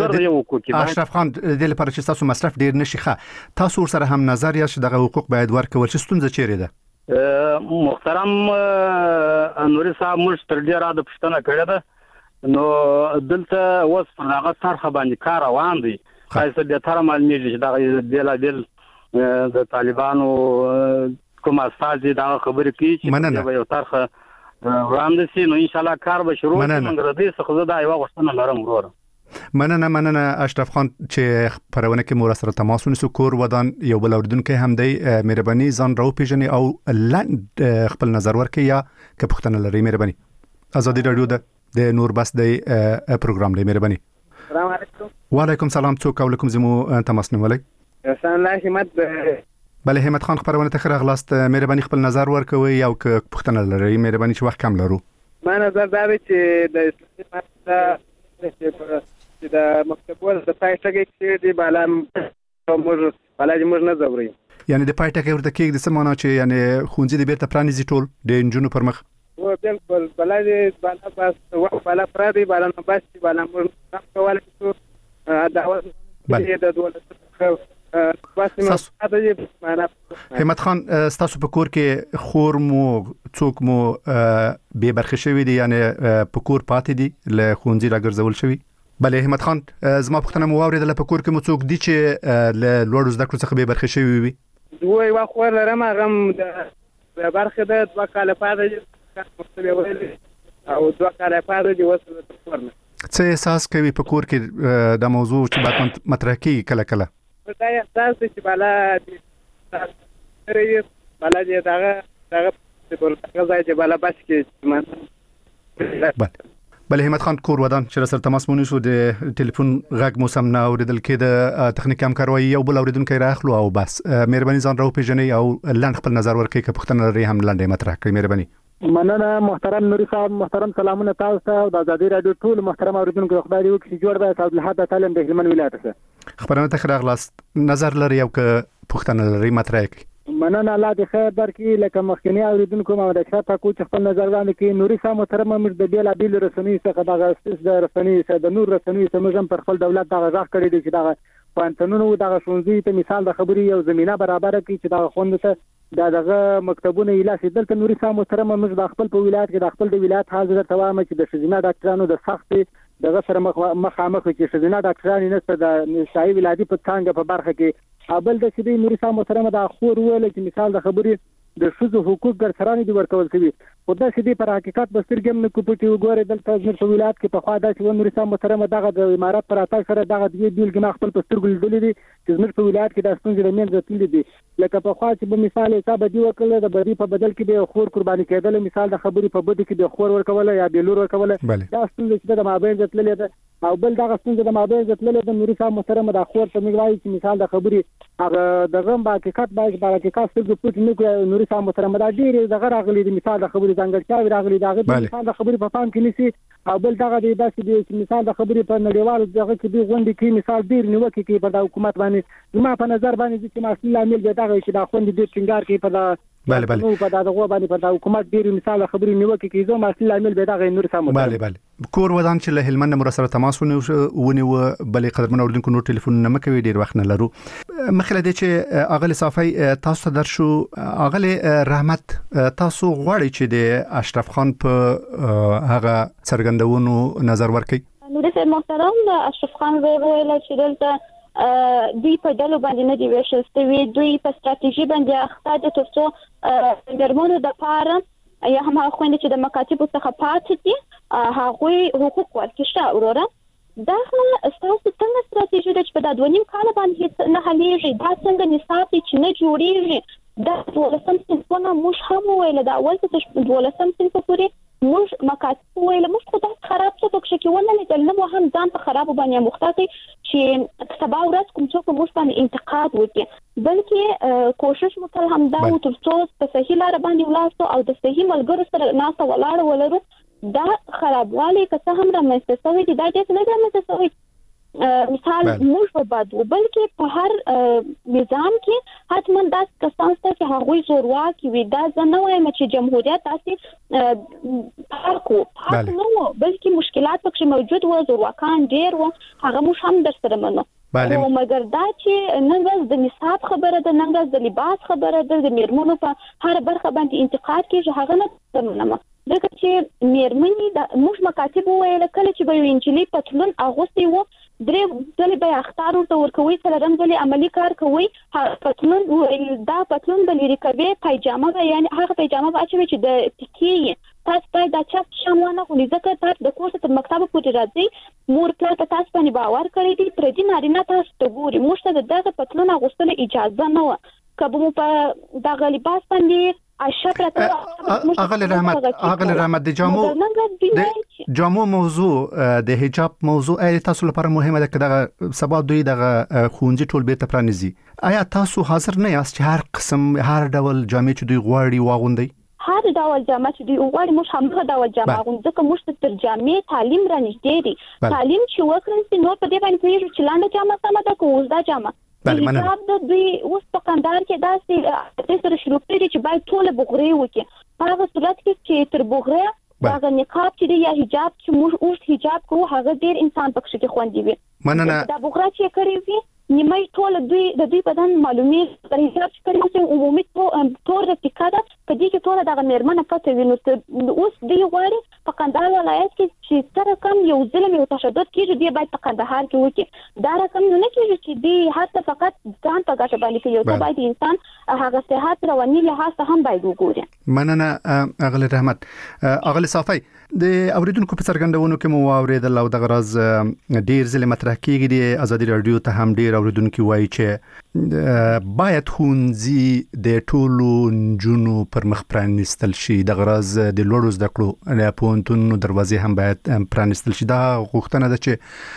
د لپاره چې تاسو مصرف ډیر نشي ښه تاسو سره هم نظر یا چې دغه حقوق باید ورکول شي ستونزه چیرې ده محترم نوري صاحب موږ تر ډیره د پښتنه کړه ده نو دلته اوس په هغه طرحه باندې کار روان دی خاصه د تر معلومیږي چې دا بیل د طالبانو کوم اساس دا خبرې کوي چې یو طرحه وړاندې سي نو ان شاء الله کار به شروع شي موږ ردی څخه زه دا یو غوښتنه لرم ورور مننه اشرف خان چې پرونه کې مور سره تماس ونیسو کور ودان یو بل اوردونکو هم دی مهرباني ځان راو پیژني او لاند خپل نظر ورکړي یا که پوښتنه لري مهرباني ازادي رادیو د نور بس دی پروګرام دی مهرباني السلام علیکم وعلیکم سلام څوک علیکم زمو تماس نیولای احسان الله همت بله همت خان خبرونه ته راغلاست مهرباني خپل نظر ورکوي او که پوښتنه لري مهرباني چې وخت کم لرو ما نظر دا چې د اسلامي د مکتبونو د پایټګي کې دی بالام موږ نه زوري یعنی د پایټګي ورته کې د سمونه چې یعنی خونځي د بیرته پرانیزي ټول د انجونو پر مخ و بالکل بلای بالا پاس وخت بالا پرادي بالا نه بس بالا موږ کولای شو دعوت د دولت همت خان ستاسو په کور کې خور مو څوک مو به برخه شوی دی یعنی په کور پاتې دي له خونځي راګرځول شوی بله همت خان زما پوښتنه مو واورېدله په کور کې مو څوک دي چې له لوړو زده کړو څخه به برخه شوی وي دوی وا خو لرم هغه د برخه د 2 کال پاتې او 2 کال پاتې دی وسله تفورنه څه احساس کوي په کور کې د موضوع چې باید مطرح کیږي کله کله دا احساس چې بالا دې بالا دې دغه په ځای چې بالا بس کې بل همت خان کور ودان چې سره تماس مونږ شو د ټلیفون غږ مو سم نه اوریدل کې د تخنیک همکاري یو بل اوریدونکو راخلو او بس مهرباني ځان راو پیژنې او لاند خپل نظر ورکړئ که پښتنه لري هم لاندې مطرح کړئ مهرباني. مننه محترم نوري صاحب، محترم سلامونه تاسو ته او د آزادي رادیو ټول محترم اوریدونکو خدای دې وکړي جوړ به تاسو له حد تعلیم د هلمند ولایت څخه خبرونه ته خراغلاست نظر لري او که پښتنه لري مطرح کړئ. مننه الله دې خیر درکړي. لکه مخکنی اوریدونکو ما د شاته کو چې خپل نظر وړاندې کړي. نوري صاحب محترم موږ د بیل ابل رسنۍ څخه د رسنۍ څخه د نور رسنۍ څخه موږ پر خپل دولت د غږ کړی دی چې دا پانتنونو د شونځي ته مثال د خبري یو زمينه برابر کړي چې دا خوند ته دغه مکتبونه ایلاس دلته نوري صاحب محترم موږ د خپل په ولایت کې د خپل د ولایت حاضر توامه چې د شزینه ډاکټرانو د سخت دغه سره مخامخ چې شزینه ډاکټران نسته د نشای ولادي په څنګه په برخه کې ابل د شدي نوري صاحب محترم د خور ویل چې مثال د خبري د شذو حقوق ګرځرانې دي ورکول شوی خو دا شدي پر حقیقت بسترګم نه کوپټي وګوره دلته زموږ په ولایت کې په خوا د چې نوري صاحب محترم دغه د امارات پر اتاک سره دغه دی بیلګه خپل پسترګل لیدلې دي چې زموږ په ولایت کې د ستونزې لمن ځتلې دي لکه په خوا چې په مثال حساب دی وکړه د بدی په بدل کې د خور قرباني کېدل مثال د خبري په بدی کې د خور ورکول یا بیلور ورکول دا ستونزې چې د مابین ځتلې ده او بل دغه ستونزې د مابین ځتلې د نوري صاحب محترم د خور په میوای چې مثال د خبري هغه دغه په حقیقت باندې د حقیقت څخه پټ نه کوي نوري صاحب محترم دا ډیر دغه راغلي د مثال د خبري ځانګړتیا راغلي دغه مثال د خبري په پام کې نيسي او بل دغه د داسې مثال د خبري په نړیوال دغه کې دی غونډې کې مثال ډیر نیوکه کې په د حکومت باندې زما په نظر باندې چې مسؤل عامل دی دغه چې د خوند دې ټینګار کې په د نو په دغه باندې په د حکومت ډیر مثال خبري نیوکه کې زما مسؤل عامل به دغه نور سم کور ودان چې له هلمند مرسته تماس ونیو بلې قدرمن اوردونکو نور ټلیفون نه مکوي ډیر وخت نه لرو مخله دې چې اغل صافي تاسو درشو اغل رحمت تاسو غواړي چې د اشرف خان په هغه څرګندونو نظر ورکړي نو د محترم اشرف خان ویل چې دلته دوی په ډلو باندې نه دی ویشل ستوي دوی په ستراتیژي باندې اخته د ترڅو درمونو د پاره یا هم خويند چې د مکاتب څخه پاتې دي هغه حقوق ورکړي وروره دا ستاسو څنګه ستراتیژي د په 2.5 کال باندې نه حلېږي دا څنګه نصاب چې نه جوړیږي دا ولسم څنګه موږ هم ویل دا اول څه ولسم څنګه پوری موږ مکاتب ویل موږ خدای خراب څه پکې کې ونه لیدل نو هم ځان په خراب باندې مختاطي چې سبا ورځ کوم څوک موږ باندې انتقاد وکړي بلکې کوشش مو تل هم دا و ترڅو په صحیح لار باندې ولاسو او د صحیح ملګرو سره ناسه ولاړ ولرو دا خرابوالی که څه هم رامنځته شوی دی دا چې نه رامنځته شوی مثال موږ په بادو بلکې په هر نظام کې حتما دا کسان چې هغه زورواکي وي دا نه وایم چې جمهوریت تاسو حق نو بلکې مشکلات پکې موجود و زورواکان ډیر و هغه موږ هم در سره منو او مګر دا چې نن ورځ د نصاب خبره ده نن ورځ د لباس خبره ده د میرمنو په هر برخه باندې انتقاد کیږي هغه نه منم ځکه چې میرمنې د موږ مکاتب ویل کله چې به انجلي پتلون اغوستي وو درې ځلې به اختار ورته ورکوي څلورم ځلې عملی کار کوي پتلون دا پتلون به لري کوي پایجامه به یعنی هغه پایجامه به اچوي چې د تکي تاسو باید د چا شامونه خو ځکه تاسو د کورس ته مکتب پورې راځي مور پلار ته تاسو باندې باور کړی دی پر دې نارینه تاسو ته ګوري موږ ته دغه پتلون اغوستل اجازه نه و کبه مو په دغه لباس باندې اغل رحمت د جامو موضوع د حجاب موضوع اې تاسو لپاره مهمه ده کله سبا دوی دغه خونځي ټول بیرته پرانیزي آیا تاسو حاضر نه یاست چې هر قسم هر ډول جامې چې دوی غواړي واغوندي هر ډول جامه چې دوی غواړي موږ هم ډول جامه غوندو ځکه موږ تر جامې تعلیم را نږدې دي تعلیم چې وکړي نو په دې باندې پیژو چې لاندې جامه سم ده کوم دا جامه حجاب د دوی اوس په قندار کې داسې سره شروع کړي چې باید ټول بغري وکړي هغه صورت کې چې تر بغره هغه نقاب چې یا حجاب چې موږ اوس حجاب کوو هغه ډیر انسان پکې کې خوندي وي دا بغره چې کړی وي نیمه ټول دوی د دې بدن معلومات پر حساب کړي چې عمومي تور د ټیکاده په دې کې ټول دغه میرمنه پته ویني اوس دی غواړي په قندهار ولایت کې چې تر کم یو ظلم او تشدد کیږي دی باید په قندهار کې وکړي دا رقم نه کیږي چې دی حتی فقط ځان په ګټه باندې کې یو څه باید انسان هغه صحت رواني لحاظ هم باید وګوري مننه اغلی رحمت. اغلی صافی د اوریدونکو په څرګندونو کې مو اوریدل او د غرض ډیر ځله مطرح کیږي د ازادي رادیو ته هم ډیر اوریدونکو وایي چې باید خونځي د ټولو جنو پر مخ پرانستل شي، د غرض د لوړو زده کړو د پونتونو دروازې هم باید پرانستل شي. دا غوښتنه ده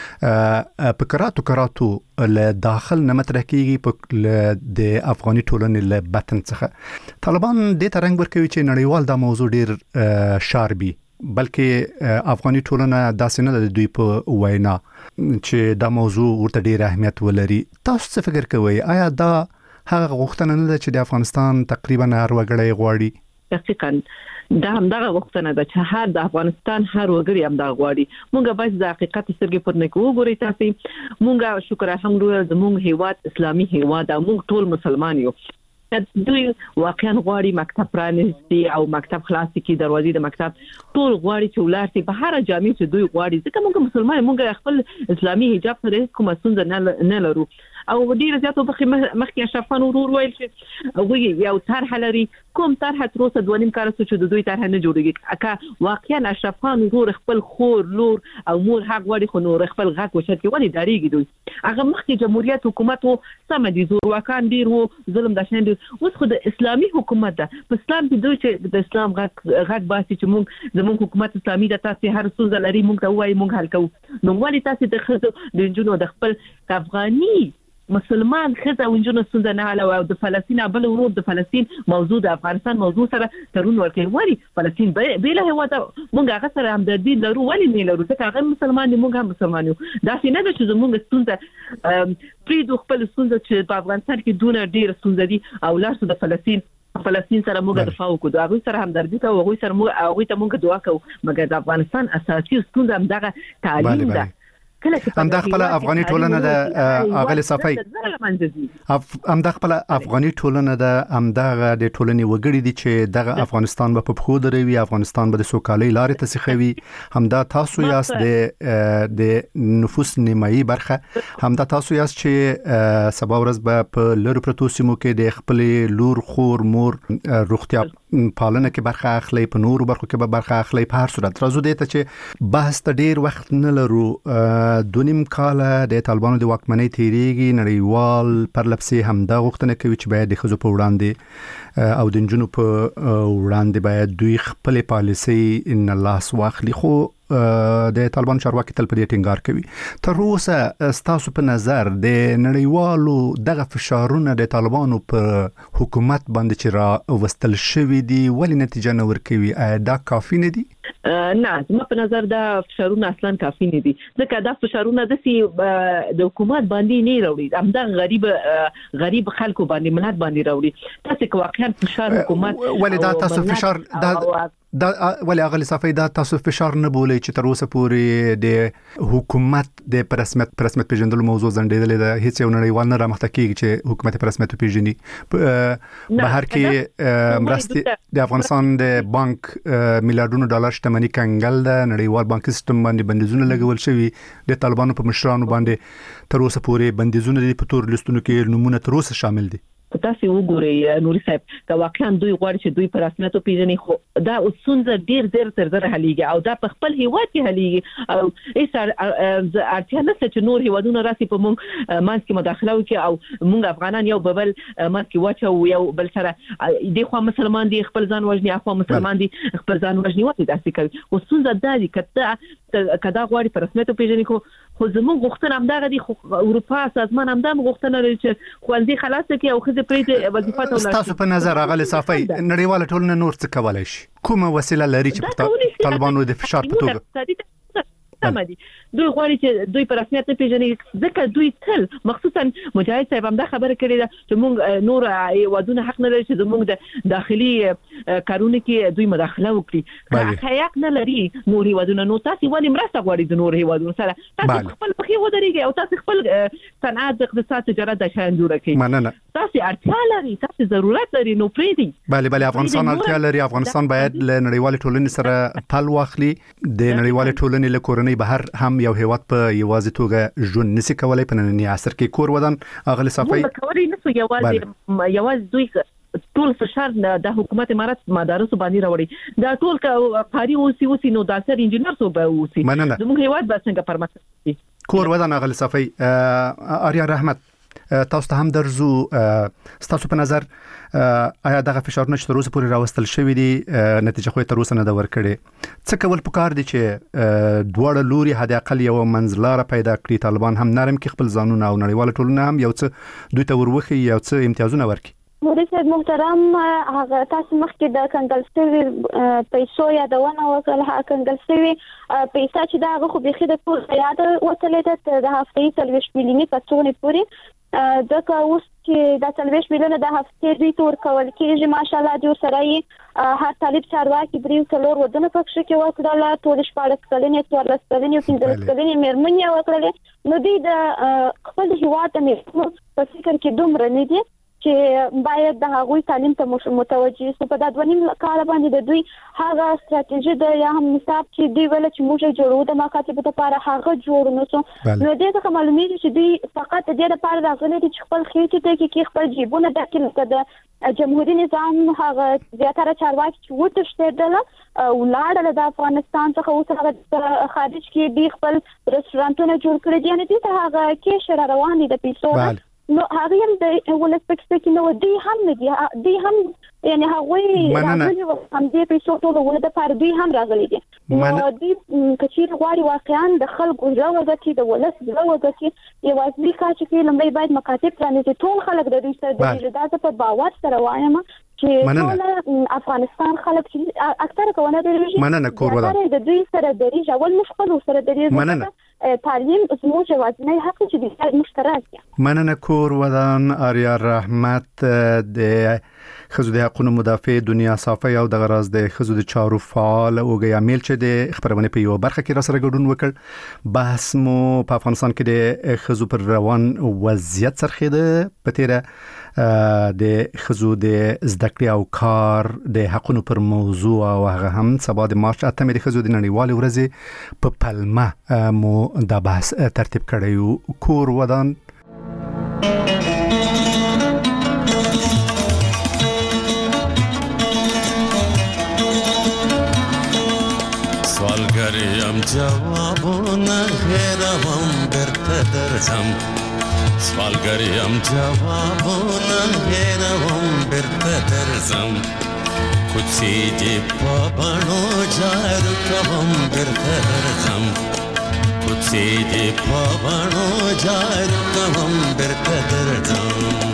چې په کراتو له داخل نه مطرح کیږي د افغاني ټولنې له بطن څخه. طالبان د ترنګ ورکوي چې نړیوال دا موضوع ډیر شاربي، بلکې افغاني ټولنه داسې نه ده دوی په وینا چې دا موضوع ورته ډیر اهمیت ولري. تاسو څه فکر کوئ؟ آیا دا هغه غوښتنه نه ده چې د افغانستان تقریبا هر وګړی غواړي؟ دقیقاً دا همدغه غوښتنه ده چې هر د افغانستان هر وګړی هم دا غواړي. مونږ باید د حقیقت سترګې پر نه وګورئ. تاسو مونږ شکر الحمدلله زموږ هیواد اسلامي هیواد او مونږ ټول مسلمان یو. دوی واقعا غواړي مکتب پرانیستي او مکتب خلاصي کی دروازې د مکتب ټول غواړي چې ولارتي په هر جامع چې دوی غواړي. ځکه موږ مسلمان موږ خپل اسلامي حجاب سره کوم ستونزه نه لرو. او ډیر زیاتو مخکې اشرفان ورور ویل چې وی یو طرح لري، کوم طرح تر اوسه 2.5 کال چې د دوی طرح نه جوړیږي. اکه واقعا اشرفان ورور خپل خور لور او مور حق غواړي خو نور خپل غږ وشت کې ونی داریږي. دوی هغه مخکې جمهوریت حکومت وو سم دي، زور واکان ډیر وو، ظلم د شین دي. اوس خو د اسلامي حکومت ده په اسلام کې دوی چې د اسلام غږ باسي چې موږ زموږ حکومت اسلامي ده، تاسو هر څه لري موږ ته وایي موږ حل کوو. نو ولې تاسو د خزو د جنونو د خپل افغاني مسلمان خزه ونجونو څنګه نه حاله او د فلسطین بل ورور د فلسطین موضوع د افغانستان موضوع سره ترون ورکوي. ولی فلسطین به له هوا ته مونږ هغه سره هم د دې لرو، ولی نه لرو؟ ځکه هغه مسلمان دي، مونږ هم مسلمان یو. دا څنګه ده چې زموږ ستونزه پریدو خپل ستونزه چې په افغانستان کې دونه ډیر ستونزې دي او لاسو د فلسطین سره موږ دفاع وکړو، هغه سره همدردي کوو، هغه سره موږ دعا کوو. مګر د افغانستان اساسي ستونزه هم دغه تعلیم ده. همدا خپل افغاني ټولنه د اغلی صافی همدا خپل افغاني ټولنه د همدغه د ټولنې وګړي دي چې دغه افغانستان په پخو دروي، افغانستان به د سوکالۍ لارې ته سخوي. همدا تاسو یاست د نفوس نیمایي برخه، همدا تاسو یاست چې سبا ورځ به په لرو پرتو سیمو کې د خپل لور خور مور روغتیا پالنه کې برخه اخلي، په نورو برخو کې به برخه اخلي. په هر صورت راځو دې ته چې بحث ته ډیر وخت نه لرو. 2.5 کاله د طالبانو د واکمنۍ تیریږي، نړیوال پرلپسې همدا غوښتنه کوي چې باید د ښځو په وړاندې او د نجونو په وړاندې باید دوی خپل پالیسي ان لاس واخلي. خو د طالبان چارواکي تل په دې ټینګار کوي. تر اوسه ستاسو په نظر د نړیوالو دغه فشارونه د طالبانو په حکومت باندې چې را وستل شوی دي ولې نتیجه نه ورکوي؟ دا کافی نه دي؟ نه، زما په نظر دا فشارونه اصلا کافی نه دي. ځکه دا فشارونه د حکومت باندې نه راوړي، همدا غریب خلکو باندې ملت باندې راوړي. تاسو که واقعا فشار حکومت ولې دا تاسو فشار دا ولی اغلی صافی دا تاسو فشار نه بولي چې تر اوسه پورې د حکومت د پرسمت پیژندلو موضوع ځنډېدلې ده؟ هیڅ یو نړیوال نه رامخته کیږي چې حکومت پرسمت پیژني. بهر کې مرستې د افغانستان د بانک میلیارډونو ډالر شتمنۍ کنګل ده، نړیوال بانکي سیستم باندې بندیزونه لګول شوي، د طالبانو په مشرانو باندې تر اوسه پورې بندیزونه دي، په تور لیستونو کې نمونه تر اوسه شامل دي. تاسو وګورئ نوري صاحب که واقعا دوی غواړي چې دوی پر رسمیت پیژني، خو دا څنګه ډیر تر زر حلیږي او دا په خپل هیواد کې حلیږي او هیڅ اړتیا نشته چې نور هیوادونه راسي په موږ مانس کې مداخله وکړي او موږ افغانان یو بل مانس کې واچو یو بل سره د خو مسلمان دي خپل ځان وژني، اخو مسلمان دي خپل ځان وژني، وته داسې کوي. او څنګه دا دي کدا غواړي پر رسمیت پیژني، خو زموږ غوښتنه همدغه دي. خو اروپا سازمان همدغه غوښتنه لري چې خوندې خلاص کړي او خزه پرې وظیفه ته ولاړ. تاسو په نظر اغلی صافی نړیواله ټولنه نور څه کولای شي؟ کومه وسیله لري چې طالبانو د فشار په توګه سمدي دوی غواړي چې دوی پر رسمیت پیژني؟ ځکه دوی تل مخصوصا مجاهد صاحب هم دا خبره کړې ده چې موږ نور ودونه حق نه لري چې موږ د داخلي کارونه کې دوی مداخله وکړي. حق نه لري نور ودونه. نو تاسو ولې مرسته غواړئ د نور ودونو سره؟ تاسو خپل پخې ودرېږئ او تاسو خپل صنعت اقتصاد تجارت د شان جوړ کړئ. مننه. تاسو اړتیا لري، تاسو ضرورت لري، نو پریدي. بله افغانستان اړتیا لري. افغانستان باید له نړیوال ټولنې سره پل واخلي. د نړیوال ټولنې له کورنۍ بهر هم یو هیواد په یوازې توګه ژوند نشي کولای. په نننی عصر کې کور ودان اغلی صافی کولای نشو یوازې دوی ټول فشار د حکومت امارات مدارس باندې راوړي دا ټول قاری اوسي نو ډاکټر انجینر سو به اوسي زموږ هیواد به څنګه پرمختګ کوي کور ودان غل صفي آریا رحمت تاسو ته هم درزو تاسو په نظر آیا دغه فشارونه چې تر اوسه پورې راوستل شوی دي نتیجه خو تر اوسه نه دا ورکړي څه کول پکار دي چې دواړه لوري حد اقل یو منځلاره پیدا کړي طالبان هم نرم کې خپل ځانونه او نړیواله ټولنه هم یو څه دوی ته وروخي یو څه امتیازونه ورکړي مولوی صاحب محترم هغه تاسو مخکې د کنګل سوي پیسو یادونه وکړه هغه کنګل سوي پیسې چې دا خو به خېده ټول یاد وصلې د هفتې 30 میلیونی پڅونه پوری دغه اوس چې د 30 میلیونه د هفتې دوی تور کول کېږي ماشاءالله دوی سره هر طالب چارواکي بریو څلور ودونه پکښ کې وکړه ټول شپږ کلنې 14 کلنې 15 کلنې مېرمنې وکړه نو دوی د خپل هیواد د په فکر کې دومره نه دي چې باید د هغوی تعلیم ته متوجي سو په د 2.5 کال باندې د دوی هغه ستراتیژي د یا هم نصاب چې دی ویل چې موږ جوړو د مکاتبه لپاره هغه جوړ نو سو نو دې څخه معلومیږي چې دوی فقط د دې لپاره راغلي دي چې خپل خېټې ته کې خپل جیبونه داخل د جمهوریت نظام هغه زیاتره چارواکي چې وتښتېدل او لاړل د افغانستان څخه اوس هغه خارج کې دی خپل رستورانتونه جوړ کړی دي نه دي هغه کې شر روان دي د پیسو نو هغه هم د ولسپکس کې نو دی هم نه دی هم یعنی هغه راغلي هم دې پیسو ټول ول د پر دوی هم راغلي دي نو دی کچیر غواړي واقعا د خلکو ژوندۍ د ولس ژوندۍ یوازې کاچ کې لمبي باید مکاتب پرانیزي ټول خلک د دوی سره د اجازه په باور سره وایم چې ټول افغانستان خلک چې اکثره کوونه د مننه کور ودا د دوی سره د ریجول مشکل سره د ریجول تعلیم زموږ وازنه حق چې د مشترک مننه کور ودان آریا رحمت د خزو د حقوقو مدافع دنیا صافی او د غراز د خزو د چارو فعال او غیامل چې د خبرونه په یو برخه کې را سره ګډون وکړ بحث مو په افغانستان کې د خزو پر روان وضعیت سرخیده په تیره د خزو د زدکړې او کار د حقوقو پر موضوع او هغه هم سبا د مارچ 8 د خزو د نړیوال ورځ په پلمه مو دا بحث ترتیب کړی کور ودان سوالگریم جوابونه هیروم برته درځم سوالگریم جوابونه هیروم برته درځم کوڅې دې په بڼو جارو کوم برته درځم کوڅې دې په بڼو جارو کوم برته درځم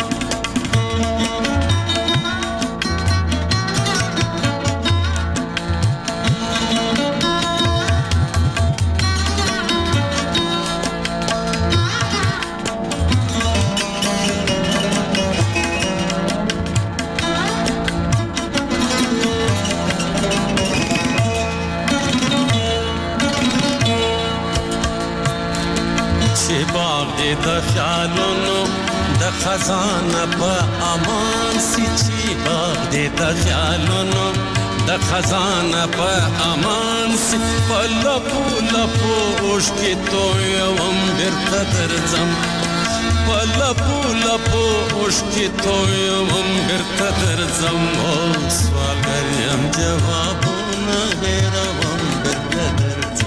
د خیالونو د خزانه په امان سي چې باغ دې د خیالونو د خزانه په امان سي په لپو لپو اوښکې تویوم بیرته درځم په لپو لپو اوښکې تویوم بیرته درځم او سوالګر یم جوابونه هېروم بیرته درځم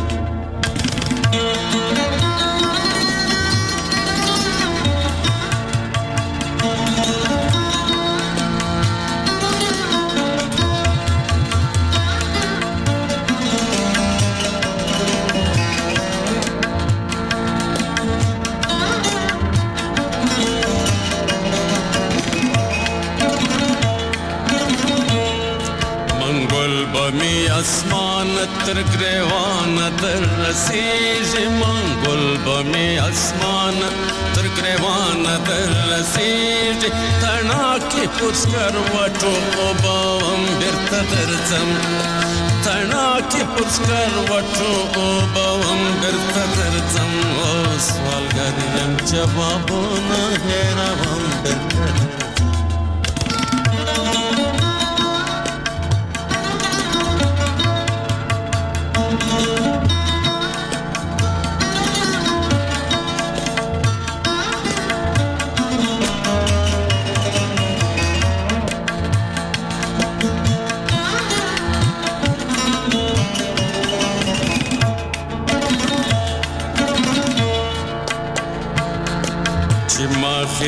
بمی اسمان تر گریوان در رسیږي منګل بمی اسمان تر گریوان در رسیږي تنا کې پوسکر وټو وبم بیرته درځم تنا کې پوسکر وټو وبم بیرته درځم او سوالګر یم جوابونه هېروم بیرته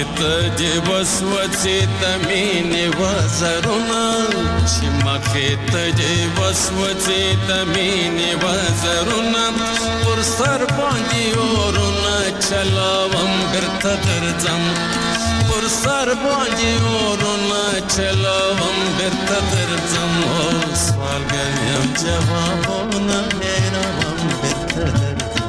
مخیت دی وسوسه تمینی وزرونا چې مخیت دی وسوسه تمینی وزرونا پر سر باندې اورونه چلاوم برته درځم پر سر باندې اورونه چلاوم برته درځم او سوالګر یم جوابونه هېروم برته درځم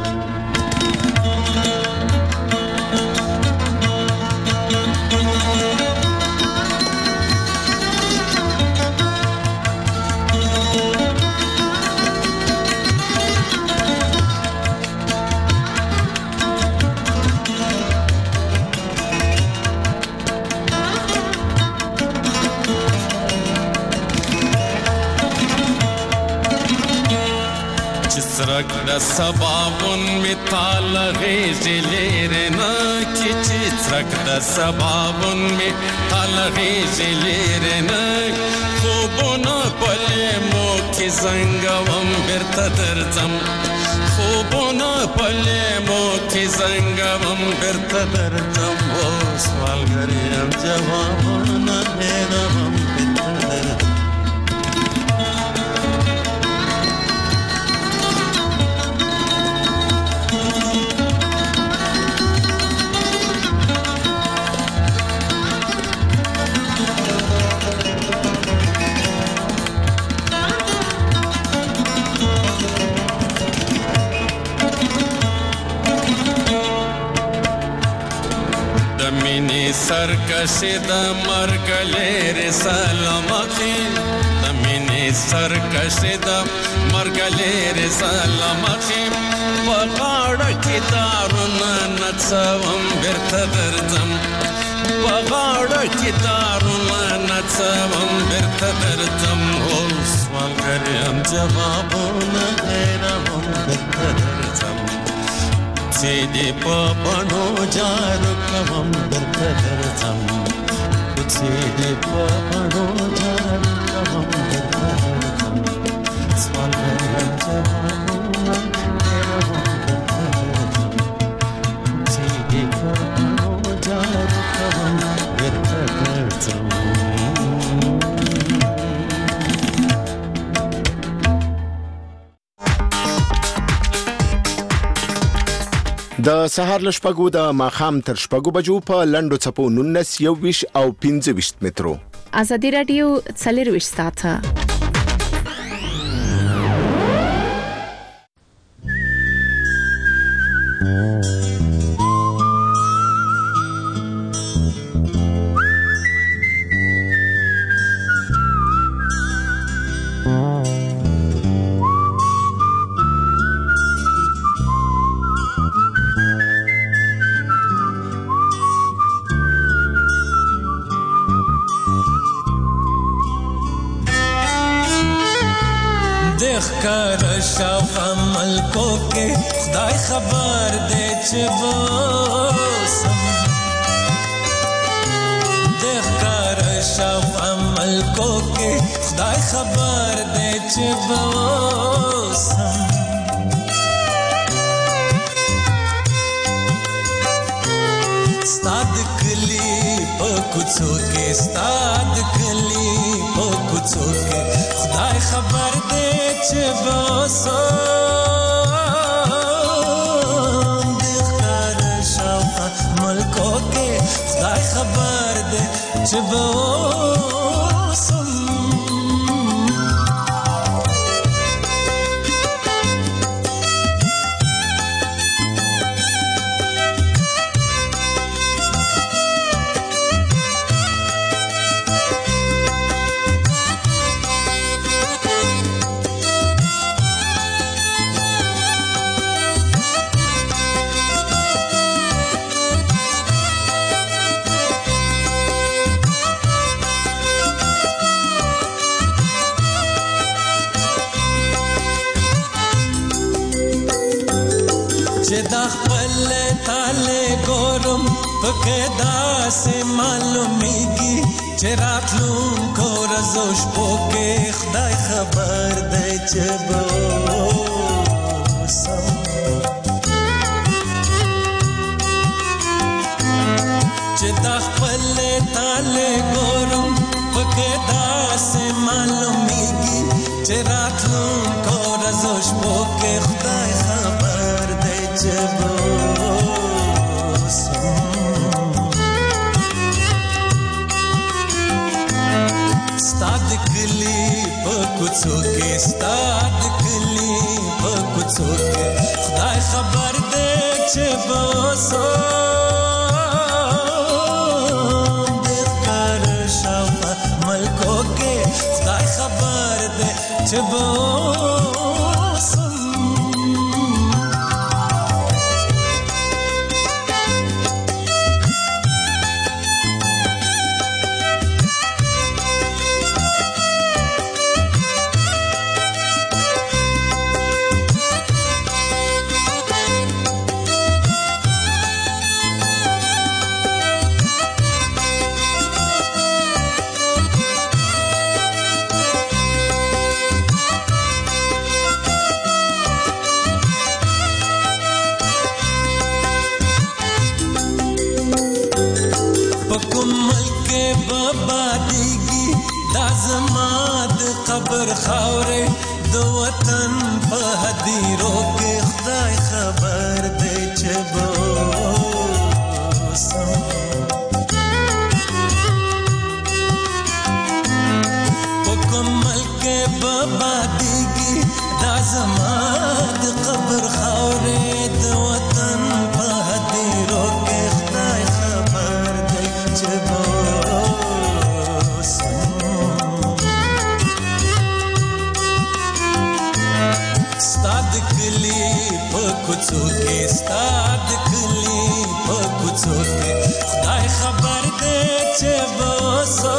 سرک د سبابون می تال غیزی لیرنا چی سرک د سبابون می تال غیزی لیرنا خوبونا پلی مو کی زنگوم برتا درزم خوبونا پلی مو کی زنگوم برتا درزم او سوال گریم جوابونا هیروم برتا درزم سرکشی دا مرگ لیر سلامتی دمینی سرکشی دا مرگ لیر سلامتی بغاڑا کی دارونا نتسوام برتا درزم بغاڑا کی دارونا نتسوام برتا درزم او سوال کریم جوابونا هیروم برتا درزم سیدی پاپانو جارو کوم درته درځم سیدی پاپانو جارو کوم درته درځم سوال لرم جوابونه هېروم درته درځم سیدی پاپانو جارو کوم درته درځم د سهار له شپږو د ماښام تر شپږو بجو په لنډو څپو 19 21 او 25 مترو ازادي رادیو 24 ساعته شاف عمل کو کے خدای خبر دے چبوسم دیکھ کر شاف عمل کو کے خدای خبر دے چبوسم استاد کلی پکوچو کے استاد کلی پکوچو کے خدای خبر دے چبوسم دیکھ کر شاف ملکو کے خدای خبر دے چبوسم پکدا سے معلومیږي چې راتلونکو ورځو شپو کې خدای خبر دی چې بوسم چې دا چې راتلونکو ورځو شپو کې خدای خبر دی چې ستاد کلی په کوڅو کې ستاد کلی په کوڅو کې خدای خبر دی چې بوسو د کار شاوخوا ملکو کې خدای خبر دی چې بوسم قبر خاورې د وطن په هدیرو کې خدای خبر دی چې بوسم په کوم ملک به بادیږي دا زما د قبر خاورې د وطن په هدیرو کې خدای خبر دی چې کوڅو کې ستاد کلی په کوڅو کې خدای خبر دی چې بوسو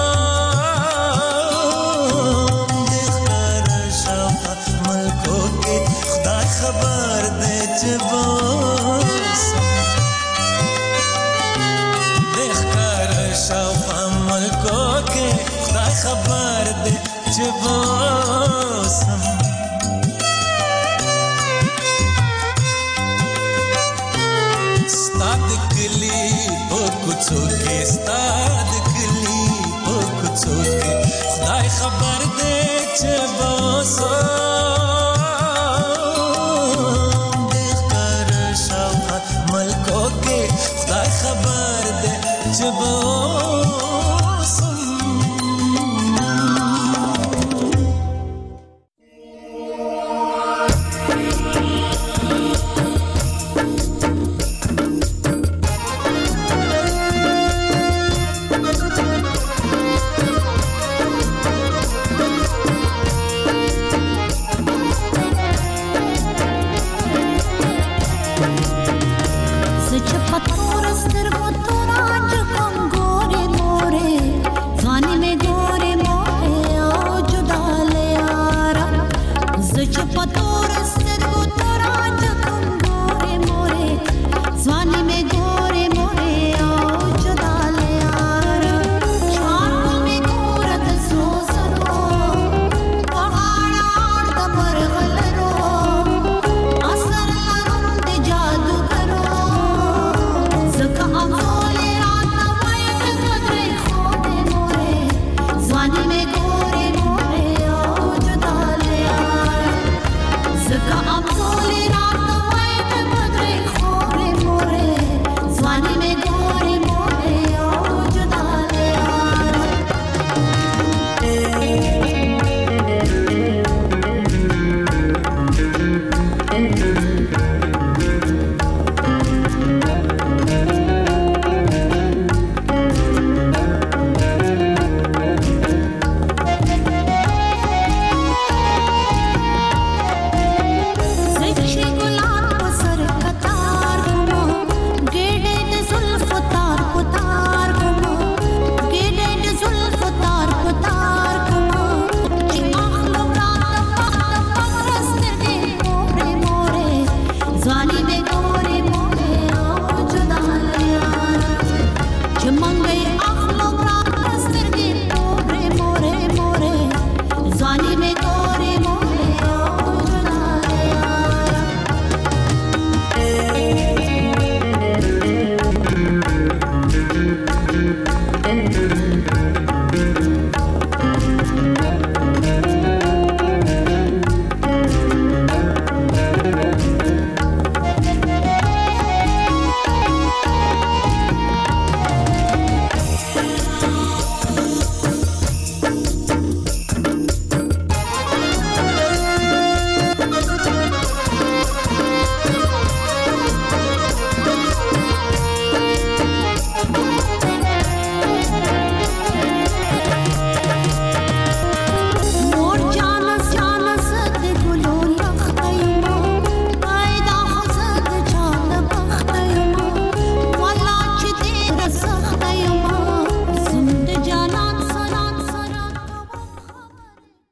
د ښکار شاوخوا ملکو کې خدای خبر دی چې بوسم د ښکار شاوخوا ملکو کې خدای خبر دی چې بوسم کوڅو کې ستاد کلی په کوڅو کې خدای خبر دی چې